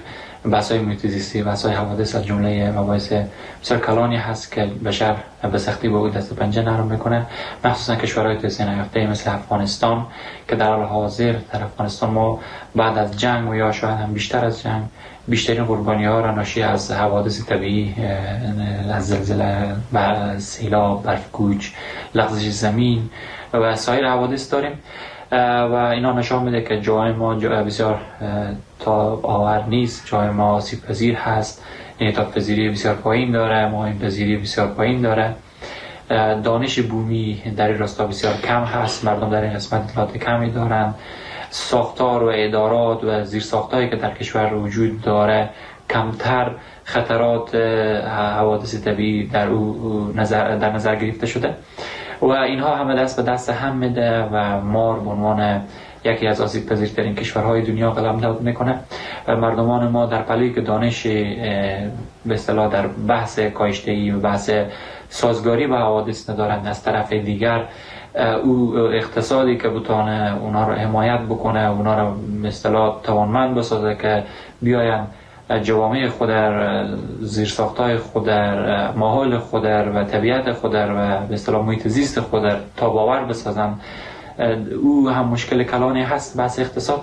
بحث‌های محیط زیستی، بحث‌های حوادث از جمله مباحث بسیار کلانی هست که بشر به سختی به او دست پنجه نرم میکنه، مخصوصا کشورهای توسعه نیافته مثل افغانستان که در حال حاضر در افغانستان ما بعد از جنگ و یا شاید هم بیشتر از جنگ بیشترین قربانی ها را ناشی از حوادث طبیعی، از زلزله، سیلاب، برف‌کوچ، لغزش زمین و سایر حوادث داریم و اینا نشان میده که جای ما جای بسیار تا آور نیست، جای ما آسیب پذیر هست، انعطاف پذیری بسیار پایین داره، مهاجم پذیری بسیار پایین داره، دانش بومی در این راستا بسیار کم هست، مردم در این قسمت اطلاعات کمی دارن، ساختار و ادارات و زیر ساختایی که در کشور وجود داره کمتر خطرات حوادث طبیعی در او نظر در نظر گرفته شده و اینها همه دست به دست هم میده و ما به عنوان یکی از آسیب پذیرترین کشورهای دنیا قلمداد میکنه. مردمان ما در پلی که دانش به اصطلاح در بحث کاشته‌ای و بحث سازگاری با حوادث ندارند، از طرف دیگر او اقتصادی که بتونه اونا رو حمایت بکنه، اونا رو به اصطلاح توانمند بسازه که بیاین جوامع خود در زیرساختای خود در ماحول خود و طبیعت خود و به اصطلاح محیط زیست خود تاب‌آور بسازن، او هم مشکل کلانی هست. بحث اقتصاد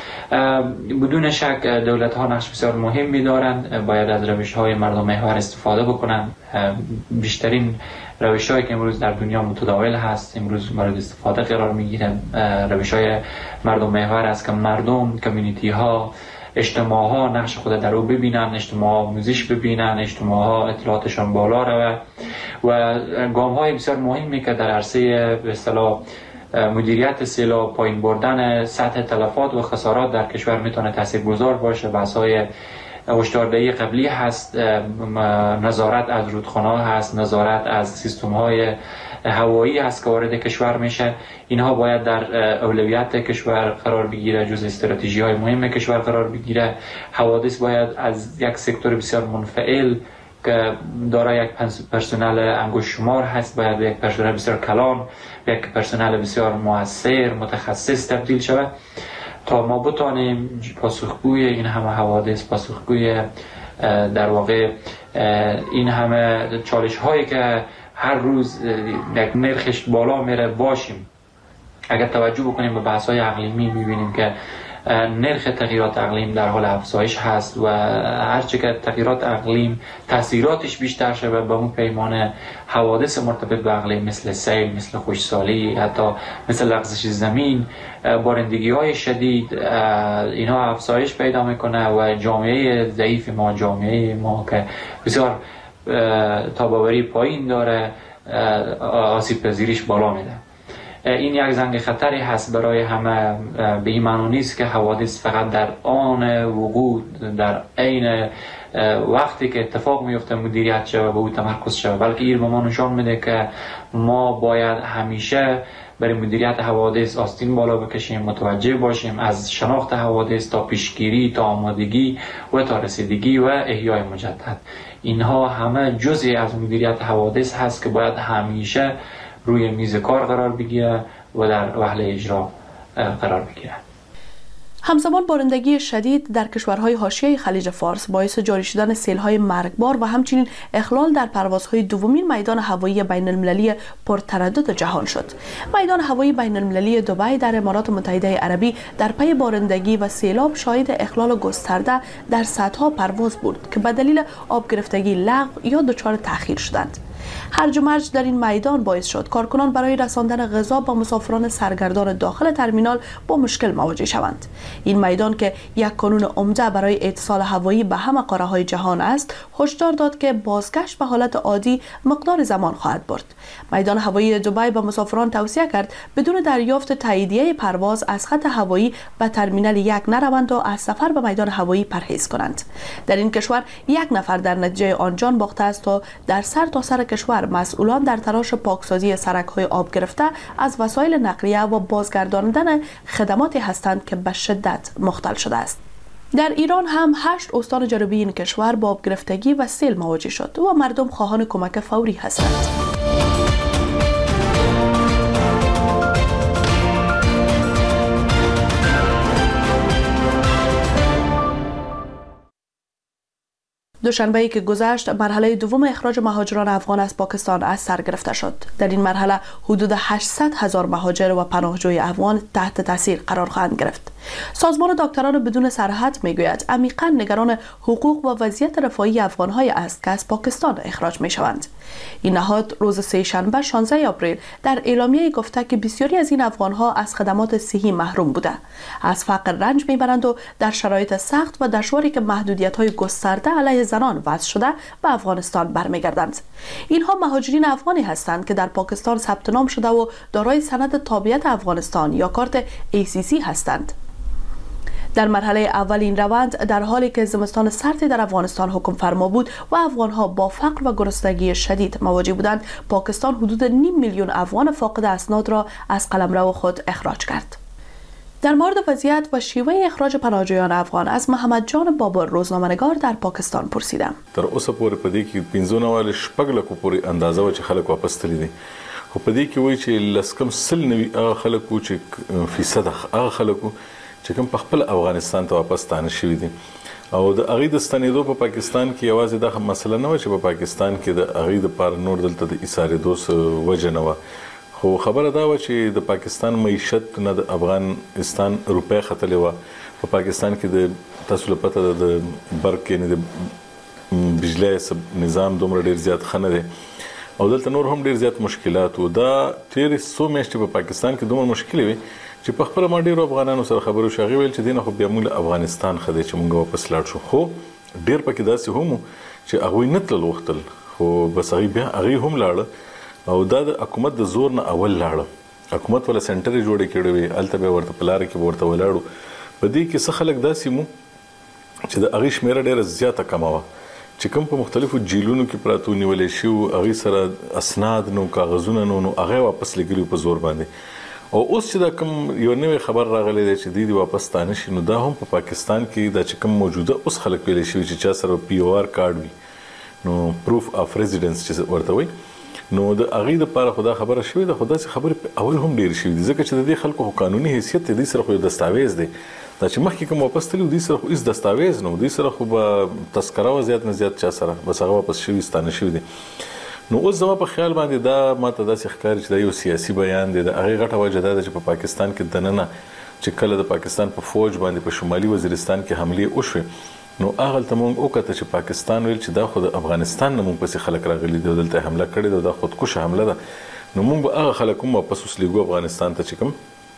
بدون شک دولت ها نقش بسیار مهمی دارند، باید از روش های مردم محور استفاده بکنن. بیشترین روش هایی که امروز در دنیا متداول هست امروز مورد استفاده قرار میگیره روش های مردم محور است که مردم، کمیونیتی ها، اجتماع ها نقش خود در او ببینن، اجتماع ها موزش ببینن، اجتماع ها اطلاعاتشان بالا روه و گام های بسیار مهمی که در عرصه به اصطلاح مدیریت سیلاب، پایین بردن سطح تلفات و خسارات در کشور میتونه تاثیرگذار باشه. بحث‌های هشداردهی قبلی هست، نظارت از رودخانه‌ها هست، نظارت از سیستم‌های هوایی هست که وارد کشور میشه. اینها باید در اولویت کشور قرار بگیره، جز استراتژی‌های مهم کشور قرار بگیره. حوادث باید از یک سکتور بسیار منفعل که دارای یک پرسنل انگشت شمار هست باید به یک پرسنل بسیار کلان، به یک پرسنل بسیار مؤثر متخصص تبدیل شود تا ما بتانیم پاسخگوی این همه حوادث، پاسخگوی در واقع این همه چالش هایی که هر روز یک نرخش بالا میره باشیم. اگر توجه بکنیم به بحث های اقلیمی میبینیم که نرخ تغییرات اقلیم در حال افزایش هست و هرچه که تغییرات اقلیم تاثیراتش بیشتر شده به اون پیمانه حوادث مرتبط به اقلیم مثل سیل، مثل خشکسالی، حتی مثل لغزش زمین، بارندگی های شدید، اینها افزایش پیدا میکنه و جامعه ضعیف ما، جامعه ما که بسیار تاباوری پایین داره، آسیب پذیریش بالا میده. این یک زنگ خطری هست برای همه. به این معنی نیست که حوادث فقط در آن وقوع در عین وقتی که اتفاق میفته مدیریت شود و به او تمرکز شود، بلکه این به ما نشان میده که ما باید همیشه برای مدیریت حوادث آستین بالا بکشیم، متوجه باشیم از شناخت حوادث تا پیشگیری تا آمادگی و تا رسیدگی و احیای مجدد. اینها همه جزئی از مدیریت حوادث هست که باید همیشه روی میز کار قرار بگیره و در وهله اجرا قرار بگیره. همزمان بارندگی شدید در کشورهای حاشیه خلیج فارس باعث جاری شدن سیل‌های مرگبار و همچنین اخلال در پروازهای دومین میدان هوایی بین المللی پرتردد جهان شد. میدان هوایی بین المللی دبی در امارات متحده عربی در پی بارندگی و سیلاب شاهد اخلال گسترده در صدها پرواز بود که به دلیل آب گرفتگی لغو یا دچار تأخیر شدند. هرج و مرج در این میدان باعث شد کارکنان برای رساندن غذا با مسافران سرگردان داخل ترمینال با مشکل مواجه شوند. این میدان که یک کانون عمده برای اتصال هوایی به همه قاره های جهان است، هشدار داد که بازگشت به حالت عادی مقدار زمان خواهد برد. میدان هوایی دبی به مسافران توصیه کرد بدون دریافت تاییدیه پرواز از خط هوایی به ترمینال یک نروند و از سفر به میدان هوایی پرهیز کنند. در این کشور یک نفر در نتیجه آن جان باخته است و در سر تا سر کشور مسئولان در تلاش پاکسازی سرک‌های آب گرفته از وسایل نقلیه و بازگرداندن خدماتی هستند که به شدت مختل شده است. در ایران هم هشت استان جنوبی این کشور با آب گرفتگی و سیل مواجه شد و مردم خواهان کمک فوری هستند. دوشنبه‌ای که گذشت مرحله دوم اخراج مهاجران افغان از پاکستان از سر گرفته شد. در این مرحله حدود هشتصد هزار مهاجر و پناهجوی افغان تحت تاثیر قرار خواهند گرفت. سازمان دکتران بدون سرحد میگوید عمیقا نگران حقوق و وضعیت رفاهی افغان‌های است که از پاکستان اخراج میشوند. این نهاد روز سه شنبه شانزده آپریل در اعلامیه گفته که بسیاری از این افغان‌ها از خدمات صحی محروم بوده، از فقر رنج میبرند و در شرایط سخت و دشواری که محدودیت‌های گسترده علیه زنان وضع شده به افغانستان برمیگردند. اینها مهاجرین افغانی هستند که در پاکستان ثبت نام شده و دارای سند تابعیت افغانستان یا کارت ای سی سی هستند. در مرحله اول این روند در حالی که زمستان سردی در افغانستان حکم فرما بود و افغانها با فقر و گرسنگی شدید مواجه بودند، پاکستان حدود نیم میلیون افغان فاقد اسناد را از قلمرو خود اخراج کرد. در مورد وضعیت و شیوه اخراج پناهجویان افغان از محمد جان بابر روزنامه‌نگار در پاکستان پرسیدم. تر اوسه پورې په دې کې پنځونه والے شپږ لکو پورې اندازه و چې خلک واپس تللی دي، خو په دې کې وایي چې لسکم سل نوي هغه خلکو چې فیصد هغه خلکو چې کوم په خپل افغانستان ته واپس ستانه شوي دي او د هغې د ستنېدو په پاکستان کې یوازې دا مسله نه وه چې په پاکستان کې د هغې دپاره نور دلته د ایسارېدو وجه نه وه، خو خبره دا وه چې د پاکستان معیشت نه د افغانستان روپۍ ختلې وه. په پاکستان کې د تاسو له پته د برق یعنې د بجلی نظام دومره ډېر زیات ښه نه دی او دلته نور هم ډېر زیات مشکلات وو. دا تېرې څو میاشتې په پاکستان کې دومره مشکلې وي چې په خپله ما ډېرو افغانانو سره خبرې وشوې، هغې ویل چې دې نه خو بیا موږ له افغانستان ښه دی چې موږ واپس لاړ شو. خو ډېر پکې داسې هم وو چې هغوی نه تلل غوښتل، خو بس هغوی بیا هغوی هم لاړه او دا د حکومت د زور نه اول لاړه. حکومت ولا سنټرې جوړې کړې وې، هلته بیا ورته په لاره کې به ورته ولاړو. په دې کې څه خلک داسې مو چې د هغې شمېره ډېره زیاته کمه وه چې کوم په مختلفو جیلونو کې پراته نیولې شوي، هغوی سره اسناد نو کاغذونه نو نو هغه واپس لګلي په زور باندې. او اوس چې دا کوم یو نوی خبر راغلی دی چې دوی دې واپس ستانه شي، نو دا هم په پاکستان کې دا چې کوم موجوده اوس خلک ویلی شوي چې چا سره پی او آر کارډ وي، نو پروف اف ریزیډنس چې ورته وایي، نو د هغې دپاره خو دا خبره شوې ده. خو داسې خبرې اول هم ډېرې شوي دي ځکه چې د دې خلکو خو قانوني حیثیت دی، دوی سره خو یو دستاویز دی. دا چې مخکې کوم واپس تللي دوی سره خو هېڅ دستاویز نه و، دوی سره خو به تذکره وه زیات نه زیات چا سره، بس هغه واپس شوي ستانه شوي دي. نو اوس زما په خیال باندې دا ماته داسې ښکاري چې دا یو سیاسي بیان دی. د هغې غټه وجه دا ده چې په پاکستان کې دننه چې کله د پاکستان په فوج باندې په شمالي وزیرستان کې حملې وشوې، نو هغلته مونږ وکته چې پاکستان ویل چې دا خو د افغانستان نه مونږ پسې خلک راغلي دي او دلته حمله کړې ده، دا خودکشه حمله ده، نو مونږ به هغه خلک هم واپس اوس لیږو افغانستان ته چې کوم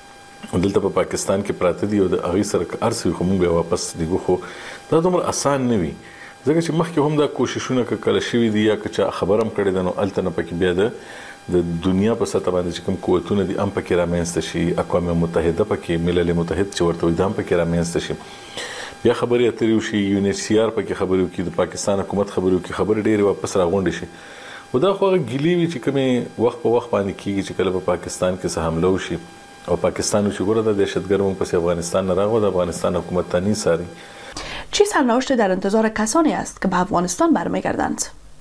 دلته په پاکستان کې پراته دي او د هغوی سره که هر څه وي خو مونږ به واپس لیږو. خو دا دومره اسان نه وي ځکه چې مخکې هم دا کوششونه که کله شوي دي یا که چا خبر هم کړې ده، نو هلته نه پکې بیا د د دنیا په سطح باندې چې کوم قوتونه دي هم پکې رامنځته شي، اقوام متحده پکې، ملل متحد چې ورته وایي دا هم پکې رامنځته شي، بیا خبرې اترې وشي، یو ان ایچ سی آر پکې خبرې وکړي، د پاکستان حکومت خبرې وکړي، خبرې ډېرې واپس راغونډې شي. خو دا خو هغه ګیلې وي چې کومې وخت په وخت باندې کېږي چې کله په پاکستان کې څه حمله وشي او پاکستان چې ګوره دا دهشتګرد مونږ پسې افغانستان نه راغلو، د افغانستان حکومت ته نیساري. چه سرنوشتی در انتظار کسانی است که به افغانستان برمیگردند؟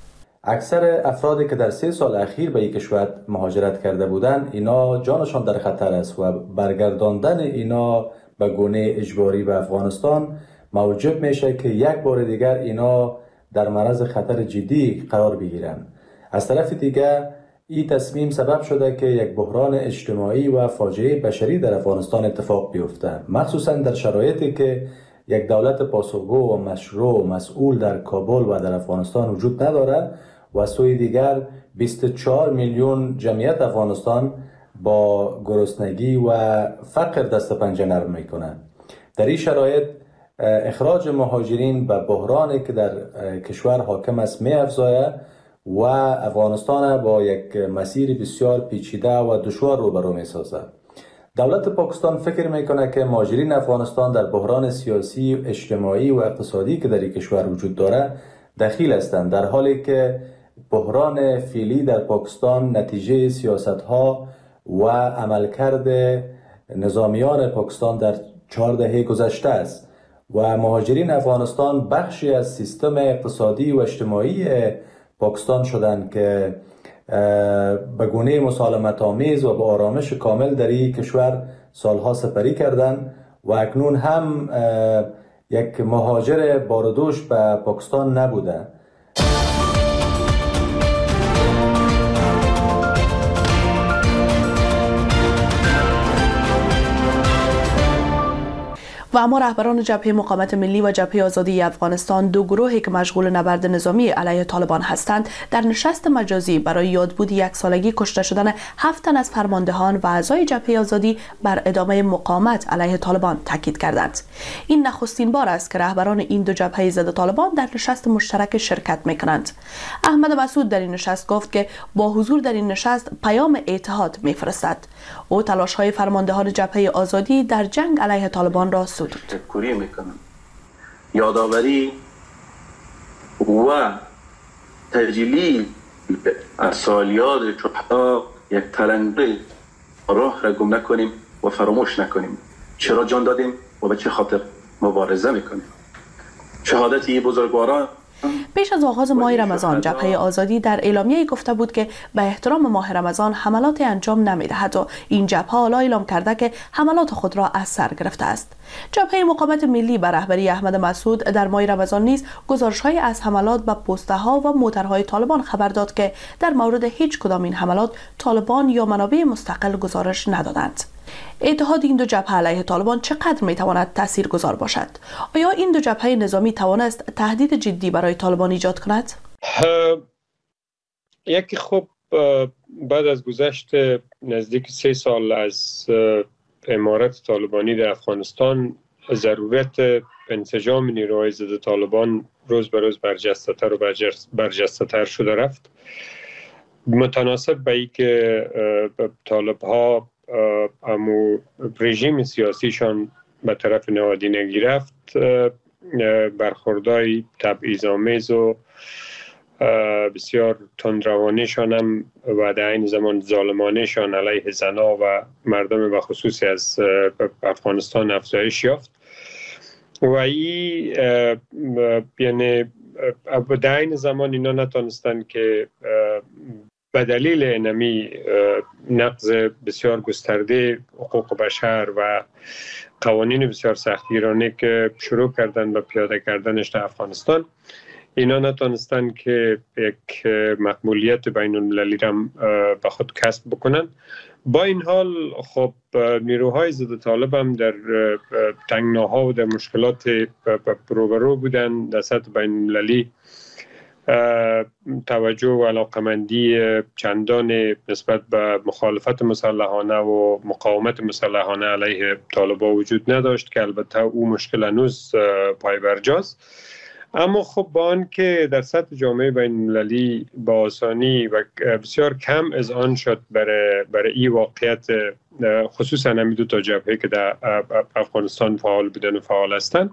اکثر افرادی که در سه سال اخیر به این کشور مهاجرت کرده بودند، اینا جانشان در خطر است و برگرداندن اینا به گونه اجباری به افغانستان موجب میشه که یک بار دیگر اینا در معرض خطر جدی قرار بگیرند. از طرف دیگر این تصمیم سبب شده که یک بحران اجتماعی و فاجعه بشری در افغانستان اتفاق بیفته، مخصوصا در شرایطی که یک دولت پاسخگو و مشروع و مسئول در کابل و در افغانستان وجود ندارد و از سوی دیگر بیست و چهار میلیون جمعیت افغانستان با گرسنگی و فقر دست پنجه نرم میکنند. در این شرایط اخراج مهاجرین به بحرانی که در کشور حاکم است می افزاید و افغانستان با یک مسیر بسیار پیچیده و دشوار روبرو می سازد. دولت پاکستان فکر میکنه که مهاجرین افغانستان در بحران سیاسی، اجتماعی و اقتصادی که در این کشور وجود دارد دخیل هستند، در حالی که بحران فعلی در پاکستان نتیجه سیاست‌ها و عملکرد نظامیان پاکستان در چهار دهه گذشته است و مهاجرین افغانستان بخشی از سیستم اقتصادی و اجتماعی پاکستان شدند که به گونه مسالمت آمیز و به آرامش کامل در این کشور سالها سپری کردند و اکنون هم یک مهاجر باردوش به پاکستان نبوده. و اما رهبران جبهه مقاومت ملی و جبهه آزادی افغانستان، دو گروهی که مشغول نبرد نظامی علیه طالبان هستند، در نشست مجازی برای یادبود یک سالگی کشته شدن هفت تن از فرماندهان و اعضای جبهه آزادی بر ادامه مقاومت علیه طالبان تاکید کردند. این نخستین بار است که رهبران این دو جبهه ضد طالبان در نشست مشترک شرکت می‌کنند. احمد مسعود در این نشست گفت که با حضور در این نشست پیام اتحاد می‌فرستد. او تلاش‌های فرماندهان جبهه آزادی در جنگ علیه طالبان را تشکری میکنم. یادآوری و تجلیل از سالیات شهدا یک تلنگری راه را گم نکنیم و فراموش نکنیم. چرا جان دادیم و به چه خاطر مبارزه میکنیم. شهادت این بزرگواران. پیش از آغاز ماه رمضان، جبهه آزادی در اعلامیه گفته بود که به احترام ماه رمضان حملات انجام نمی‌دهد و این جبهه حالا اعلام کرده که حملات خود را از سر گرفته است. جبهه مقاومت ملی به رهبری احمد مسعود در ماه رمضان نیز گزارش‌های از حملات به پست‌ها و موترهای طالبان خبر داد که در مورد هیچ کدام این حملات طالبان یا منابع مستقل گزارش ندادند. اتحاد این دو جبهه علیه طالبان چقدر میتواند تاثیرگذار باشد؟ آیا این دو جبهه نظامی توانست تهدید جدی برای طالبان ایجاد کند؟ یکی خب بعد از گذشت نزدیک سه سال از امارت طالبانی در افغانستان، ضرورت انسجام نیروهای ضد طالبان روز به روز برجسته‌تر و برجسته‌تر شده رفت. متناسب به اینکه طالب‌ها امو رژیم سیاسیشان به طرف نهادینگی رفت، برخوردهای تبعیض‌آمیز و بسیار تندروانه‌شان هم و در این زمان ظالمانه‌شان علیه زنان و مردم و خصوصی از افغانستان افزایش یافت و این یعنی در این زمان اینا نتونستند که به دلیل اینمی نقض بسیار گسترده حقوق بشر و قوانین بسیار سختگیرانه که شروع کردن و پیاده کردنش در افغانستان، اینا نتونستن که یک مقبولیت بین المللی را به خود کسب بکنن. با این حال خب نیروهای ضد طالب هم در تنگناها و در مشکلات روبرو بودن. در سطح بین المللی توجه و علاقمندی چندان نسبت به مخالفت مسلحانه و مقاومت مسلحانه علیه طالبان وجود نداشت که البته او مشکل هنوز پای برجاست. اما خب با آن که در سطح جامعه بین المللی با آسانی و بسیار کم از آن شد برای برای این واقعیت، خصوصا همین دو تا جبهه که در افغانستان فعال بودن و فعال هستند،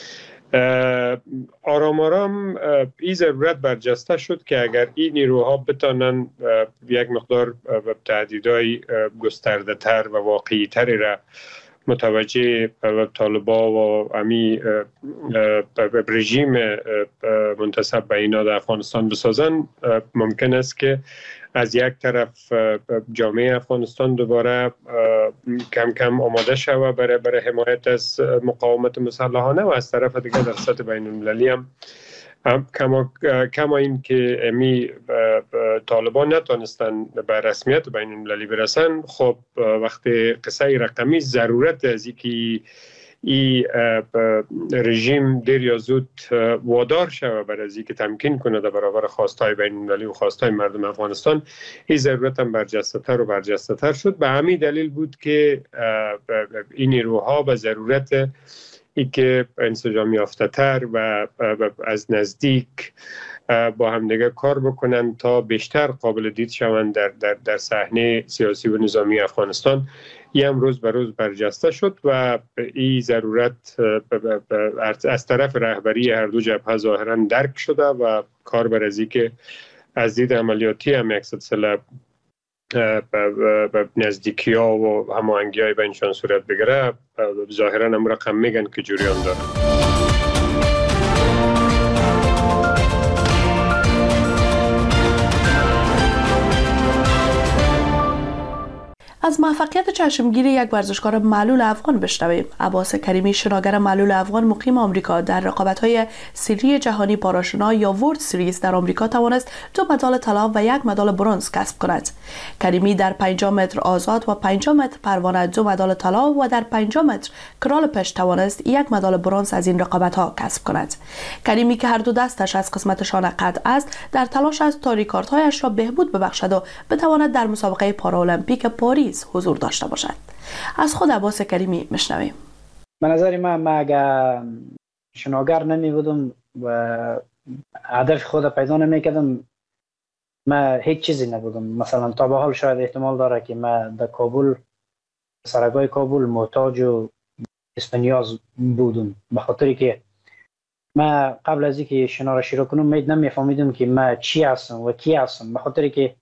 آرام آرام این ضرورت برجسته شد که اگر این نیروها بتانن یک مقدار تهدیدهای گسترده تر و واقعی تری را متوجه طالبان و امی رژیم منتسب به اینا در افغانستان بسازن، ممکن است که از یک طرف جامعه افغانستان دوباره کم کم آماده شود برای برای حمایت از مقاومت مسلحانه و از طرف دیگر در سطح بین المللی هم کما کما این که امی طالبان نتونستن به رسمیت بین المللی برسن. خب وقتی قصه رقمی ضرورت از اینکه این رژیم دیر یا زود وادار شود برای از اینکه تمکین کنه در برابر خواستهای بین المللی و خواستهای مردم افغانستان، این ضرورت هم برجسته‌تر و برجسته‌تر شد. به همین دلیل بود که این نیروها به ضرورت ای که انسجام یافته تر و از نزدیک با هم دیگه کار بکنن تا بیشتر قابل دید شوند در در در صحنه سیاسی و نظامی افغانستان، این هم روز به روز برجسته شد و این ضرورت از طرف رهبری هر دو جبهه ظاهرا درک شده و کار بر از که از دید عملیاتی هم یک سلسله به نزدیکی ها و هماهنگی های بینشان صورت بگیره، ظاهرا هم رقم میگن که جریان داره. از موفقیت چشمگیر یک ورزشکار معلول افغان بشنویم. عباس کریمی، شناگر معلول افغان مقیم آمریکا، در رقابت‌های سری جهانی پاراشنا یا ورلد سریز در آمریکا توانست دو مدال طلا و یک مدال برنز کسب کند. کریمی در پنجاه متر آزاد و پنجاه متر پروانه دو مدال طلا و در پنجاه متر کرال پشت توانست یک مدال برنز از این رقابت‌ها کسب کند. کریمی که هر دو دستش از قسمت شانه قطع است، در تلاش است تا ریکاردهایش را بهبود ببخشد و بتواند در مسابقه پارالمپیک پاریس حضور داشته باشد. از خود عباس کریمی میشنویم. به نظر من ما اگر شناگر نمی بودم و هدف خود پیدا نمی کردم، ما هیچ چیزی نبودم. مثلا تا به حال شاید احتمال داره که ما در کابل، سرگاه کابل محتاج و اسپانیاز بودم، به خاطری که ما قبل از اینکه شنا را شروع کنم می نمیفهمیدم که ما چی هستم و کی هستم، به خاطری که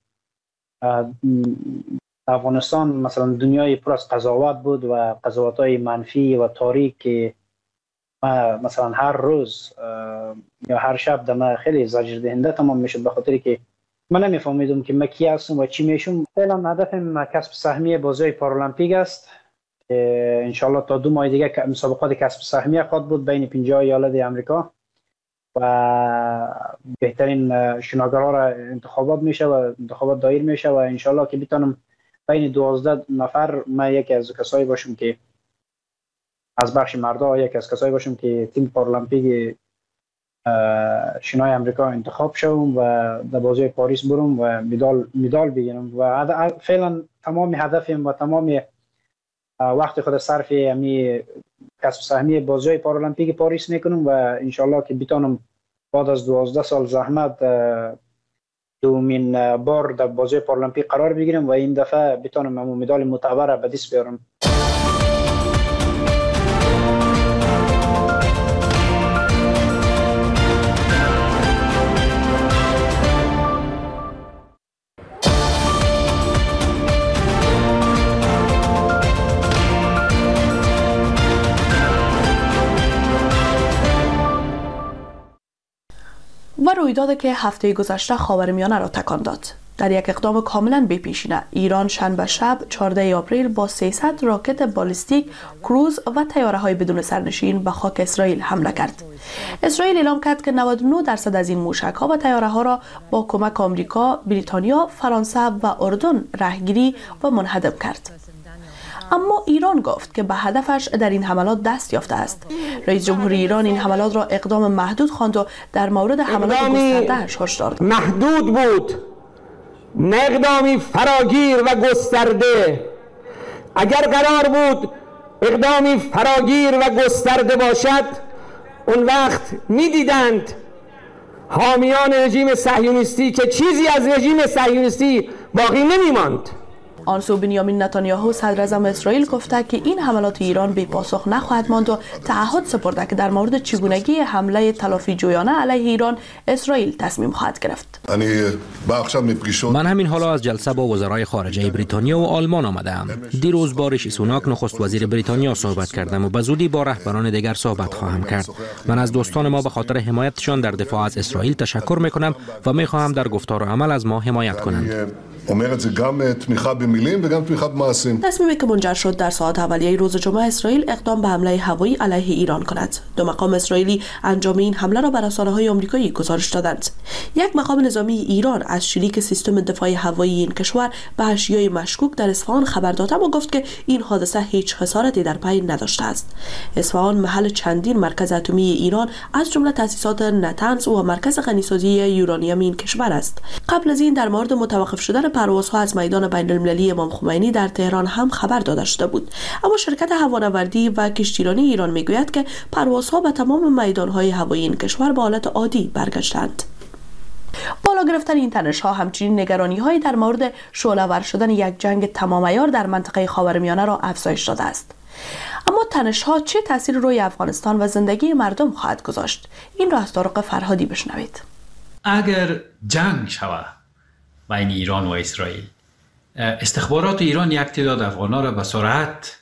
افغانستان مثلا دنیای پر از قضاوت بود و قضاوت‌های منفی و تاریک که ما مثلا هر روز یا هر شب دم خیلی زجر دهنده تمام میشد، به خاطری که من نمیفهمیدم که ما کی هستم و چی میشم. فعلا هدفم کسب سهمیه بازی پارالمپیک است. ان شاء الله تا دو ماه دیگه مسابقات کسب سهمیه خواهد بود بین پنجاه ایالت آمریکا و بهترین شناگرها را انتخابات میشه و انتخابات دایر میشه و ان شاء الله که بتونم بین دوازده نفر ما یکی از کسایی باشم که از بخش مردا یکی از کسایی باشم که تیم پارالمپیک شنای آمریکا انتخاب شوم و در بازی پاریس برم و مدال مدال بگیرم. و فعلا تمام هدفم و تمام وقت خود صرف امی کسب سهمیه بازی پارالمپیک پاریس میکنم و ان شاء الله که بتونم بعد از دوازده سال زحمت دومین بار در بازی پارالمپیک قرار بگیرم و این دفعه بتونم همون مدال معتبر به دست بیارم. و رویدادی که هفته گذشته خاورمیانه را تکان داد. در یک اقدام کاملا بی‌پیشینه، ایران شنبه شب چهاردهم آپریل با سیصد راکت بالستیک، کروز و تیاره‌های بدون سرنشین به خاک اسرائیل حمله کرد. اسرائیل اعلام کرد که نود و نه درصد از این موشک‌ها و تیاره‌ها را با کمک آمریکا، بریتانیا، فرانسه و اردن راهگیری و منهدم کرد. اما ایران گفت که به هدفش در این حملات دست یافته است. رئیس جمهور ایران این حملات را اقدام محدود خواند و در مورد حملات گسترده‌اش هشدار داد. محدود بود، نه اقدامی فراگیر و گسترده. اگر قرار بود اقدامی فراگیر و گسترده باشد، اون وقت می‌دیدند حامیان رژیم صهیونیستی که چیزی از رژیم صهیونیستی باقی نمی‌ماند. آن سو بنیامین نتانیاهو صدر اعظم اسرائیل گفته که این حملات ایران بی پاسخ نخواهد ماند و تعهد سپرده که در مورد چگونگی حمله تلافی جویانه علیه ایران اسرائیل تصمیم خواهد گرفت. من همین حالا از جلسه با وزرای خارجه بریتانیا و آلمان آمدم. دیروز با ریشی سوناک نخست وزیر بریتانیا صحبت کردم و به زودی با رهبران دیگر صحبت خواهم کرد. من از دوستان ما به خاطر حمایتشان در دفاع از اسرائیل تشکر میکنم و میخواهم در گفتار و عمل از ما حمایت کنند. تصمیمی که منجر شد در ساعت اولیه روز جمعه اسرائیل اقدام به حمله هوایی علیه ایران کند. دو مقام اسرائیلی انجام این حمله را بر رسانه‌های آمریکایی گزارش دادند. یک مقام نظامی ایران از شلیک سیستم دفاع هوایی این کشور به اشیای مشکوک در اصفهان خبر داد و گفت که این حادثه هیچ خسارتی در پی نداشته است. اصفهان محل چندین مرکز اتمی ایران از جمله تأسیسات نتنز و مرکز غنیسازی یورانیم این کشور است. قبل از این در مورد متوقف شدن پروازها از میدان بین‌المللی امام خمینی در تهران هم خبر داده شده بود، اما شرکت هوانوردی و کشتیرانی ایران میگوید که پروازها به تمام میدان‌های هوایی این کشور به حالت عادی برگشتند. بالا گرفتن این تنش‌ها همچنین نگرانی‌هایی در مورد شعله‌ور شدن یک جنگ تمام عیار در منطقه خاورمیانه را افزایش داده است. اما تنش‌ها چه تأثیر روی افغانستان و زندگی مردم خواهد گذاشت؟ این را از طارق فرهادی بشنوید. اگر جنگ شود بین ایران و اسرائیل، استخبارات ایران یک تعداد افغان‌ها را به سرعت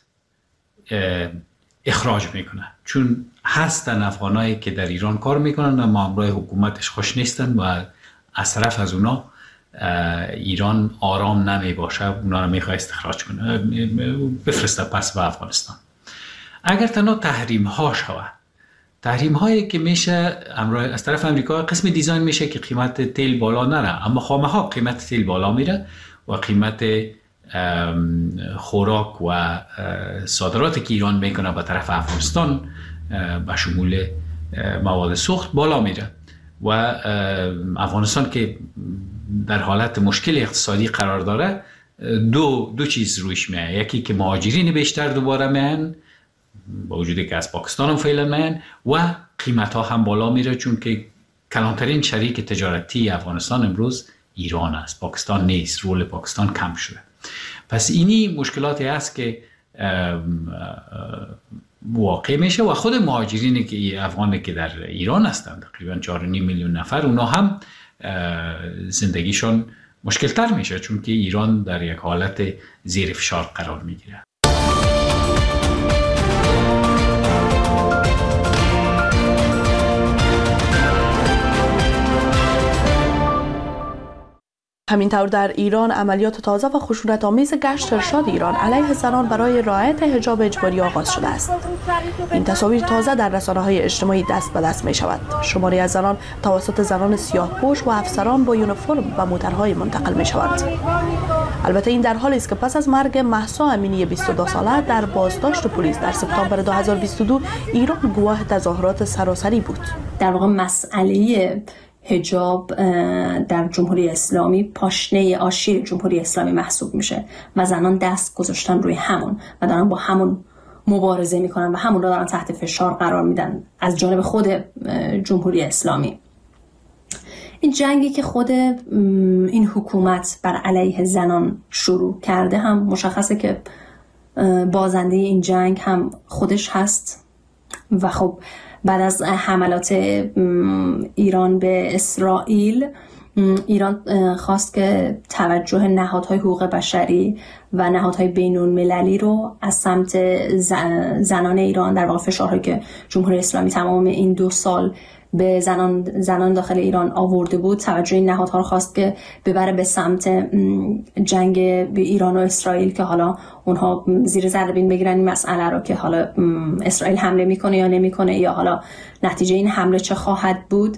اخراج میکنه، چون هستن افغانایی که در ایران کار میکنن اما همراه حکومتش خوش نیستن و از طرف از اونا ایران آرام نمی باشه اونا رو میخواه استخراج کنه بفرسته پس به افغانستان. اگر تنها تحریم ها شود، تحریم هایی که میشه از طرف امریکا قسم دیزاین میشه که قیمت تیل بالا نره، اما خامه ها قیمت تیل بالا میره و قیمت خوراک و صادراتی که ایران میکنه به طرف افغانستان به شمول مواد سوخت بالا میره و افغانستان که در حالت مشکل اقتصادی قرار داره دو دو چیز روش میاد، یکی که مهاجرین بیشتر دوباره میان با وجودی که از پاکستان هم فعلا میان و قیمت ها هم بالا میره، چون که کلانترین شریک تجارتی افغانستان امروز ایران است، پاکستان نیست، رول پاکستان کم شده. پس اینی مشکلاتی هست که واقع میشه و خود مهاجرین که افغانی که در ایران هستند تقریبا چهار و نیم میلیون نفر، اونا هم زندگیشون مشکل تر میشه چون که ایران در یک حالت زیر فشار قرار میگیره. همینطور در ایران عملیات تازه و خشونت‌آمیز گشت ارشاد ایران علیه زنان برای رعایت حجاب اجباری آغاز شده است. این تصاویر تازه در رسانه‌های اجتماعی دست به دست می شود. شماری از زنان توسط زنان سیاه‌پوش و افسران با یونیفرم و موترهای منتقل می شوند. البته این در حالی است که پس از مرگ مهسا امینی بیست و دو ساله در بازداشت پلیس در سپتامبر دو هزار و بیست و دو ایران گواه تظاهرات سراسری بود. در واقع مسئله حجاب در جمهوری اسلامی پاشنه آشیل جمهوری اسلامی محسوب میشه و زنان دست گذاشتن روی همون و دارن با همون مبارزه میکنن و همون رو دارن تحت فشار قرار میدن از جانب خود جمهوری اسلامی. این جنگی که خود این حکومت بر علیه زنان شروع کرده هم مشخصه که بازنده این جنگ هم خودش هست و خب بعد از حملات ایران به اسرائیل، ایران خواست که توجه نهادهای حقوق بشری و نهادهای بین‌المللی رو از سمت زنان ایران، در واقع فشارهایی که جمهوری اسلامی تمام این دو سال به زنان زنان داخل ایران آورده بود، توجه این نهادها رو خواست که ببره به سمت جنگ به ایران و اسرائیل که حالا اونها زیر ذره بین بگیرن این مسئله رو که حالا اسرائیل حمله میکنه یا نمیکنه یا حالا نتیجه این حمله چه خواهد بود.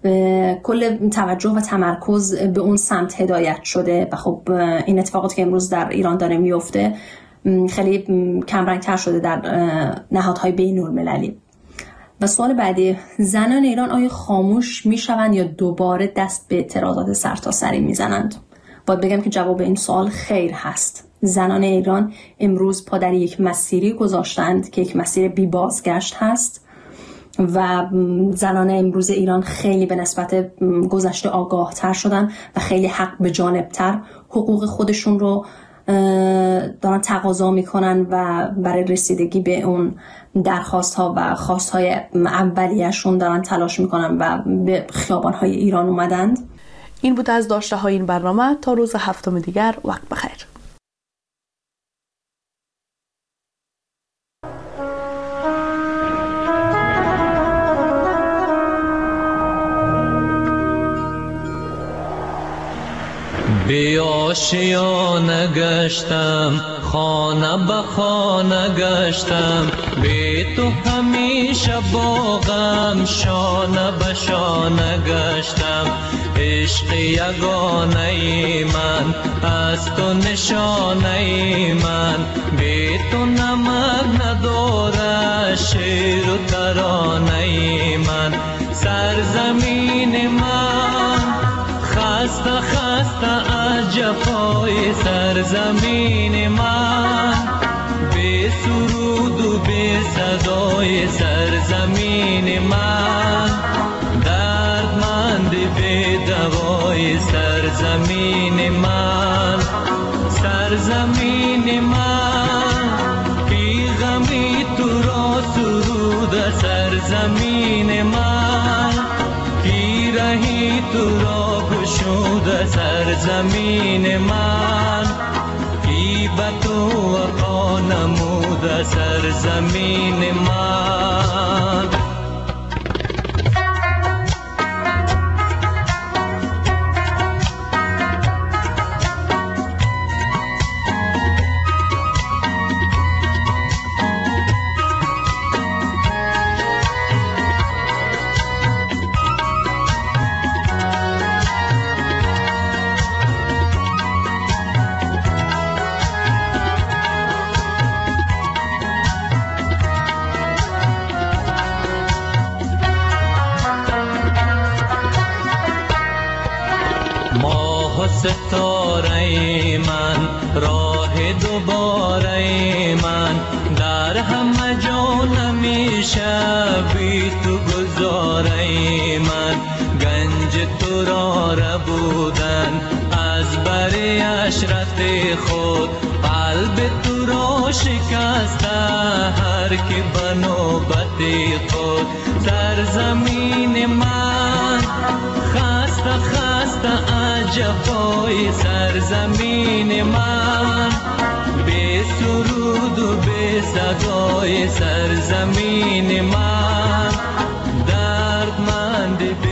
کل توجه و تمرکز به اون سمت هدایت شده و خب این اتفاقاتی که امروز در ایران داره میفته خیلی کمرنگ‌تر شده در نهادهای بین‌المللی. و سوال بعدی، زنان ایران آیا خاموش میشوند یا دوباره دست به اعتراضات سرتاسری میزنند؟ باید بگم که جواب این سوال خیر هست. زنان ایران امروز پا در یک مسیری گذاشتند که یک مسیر بی بازگشت هست و زنان امروز ایران خیلی به نسبت گذشته آگاه تر شدن و خیلی حق به جانب تر حقوق خودشون رو دارن تقاضا میکنن و برای رسیدگی به اون درخواست ها و خواست های اولیه‌شون دارن تلاش میکنن و به خیابان های ایران اومدند. این بود از داشته های این برنامه. تا روز هفتم دیگر، وقت بخیر. بی آشیانه گشتم، خانه به خانه گشتم، بی تو همیشه با غم شانه به شانه گشتم. عشق یگانه ای من، از تو نشانه ای من، بی تو نمک نداره شعر و ترانه ای من. سرزمین من خسته خسته از جفای سرزمین من، بی سرود و بی صدای سرزمین من، دردمند بی دوای سرزمین من. سرزمین من بی غمی تو را سرود سرزمین من، پیرهی تو را گشود سرزمین من، هیبت و وفا نمود سرزمین من. ماه و ستاره من، راه دوباره من، در همه جا نمیشه بی تو گذاره من. گنج تو را ربودن از بر عشرت خود، قلب تو را شکسته هر کی به نوبت خود. سرزمین من خسته خسته عجبای سرزمین من، بی سرود و بی صدای سرزمین من، دردمند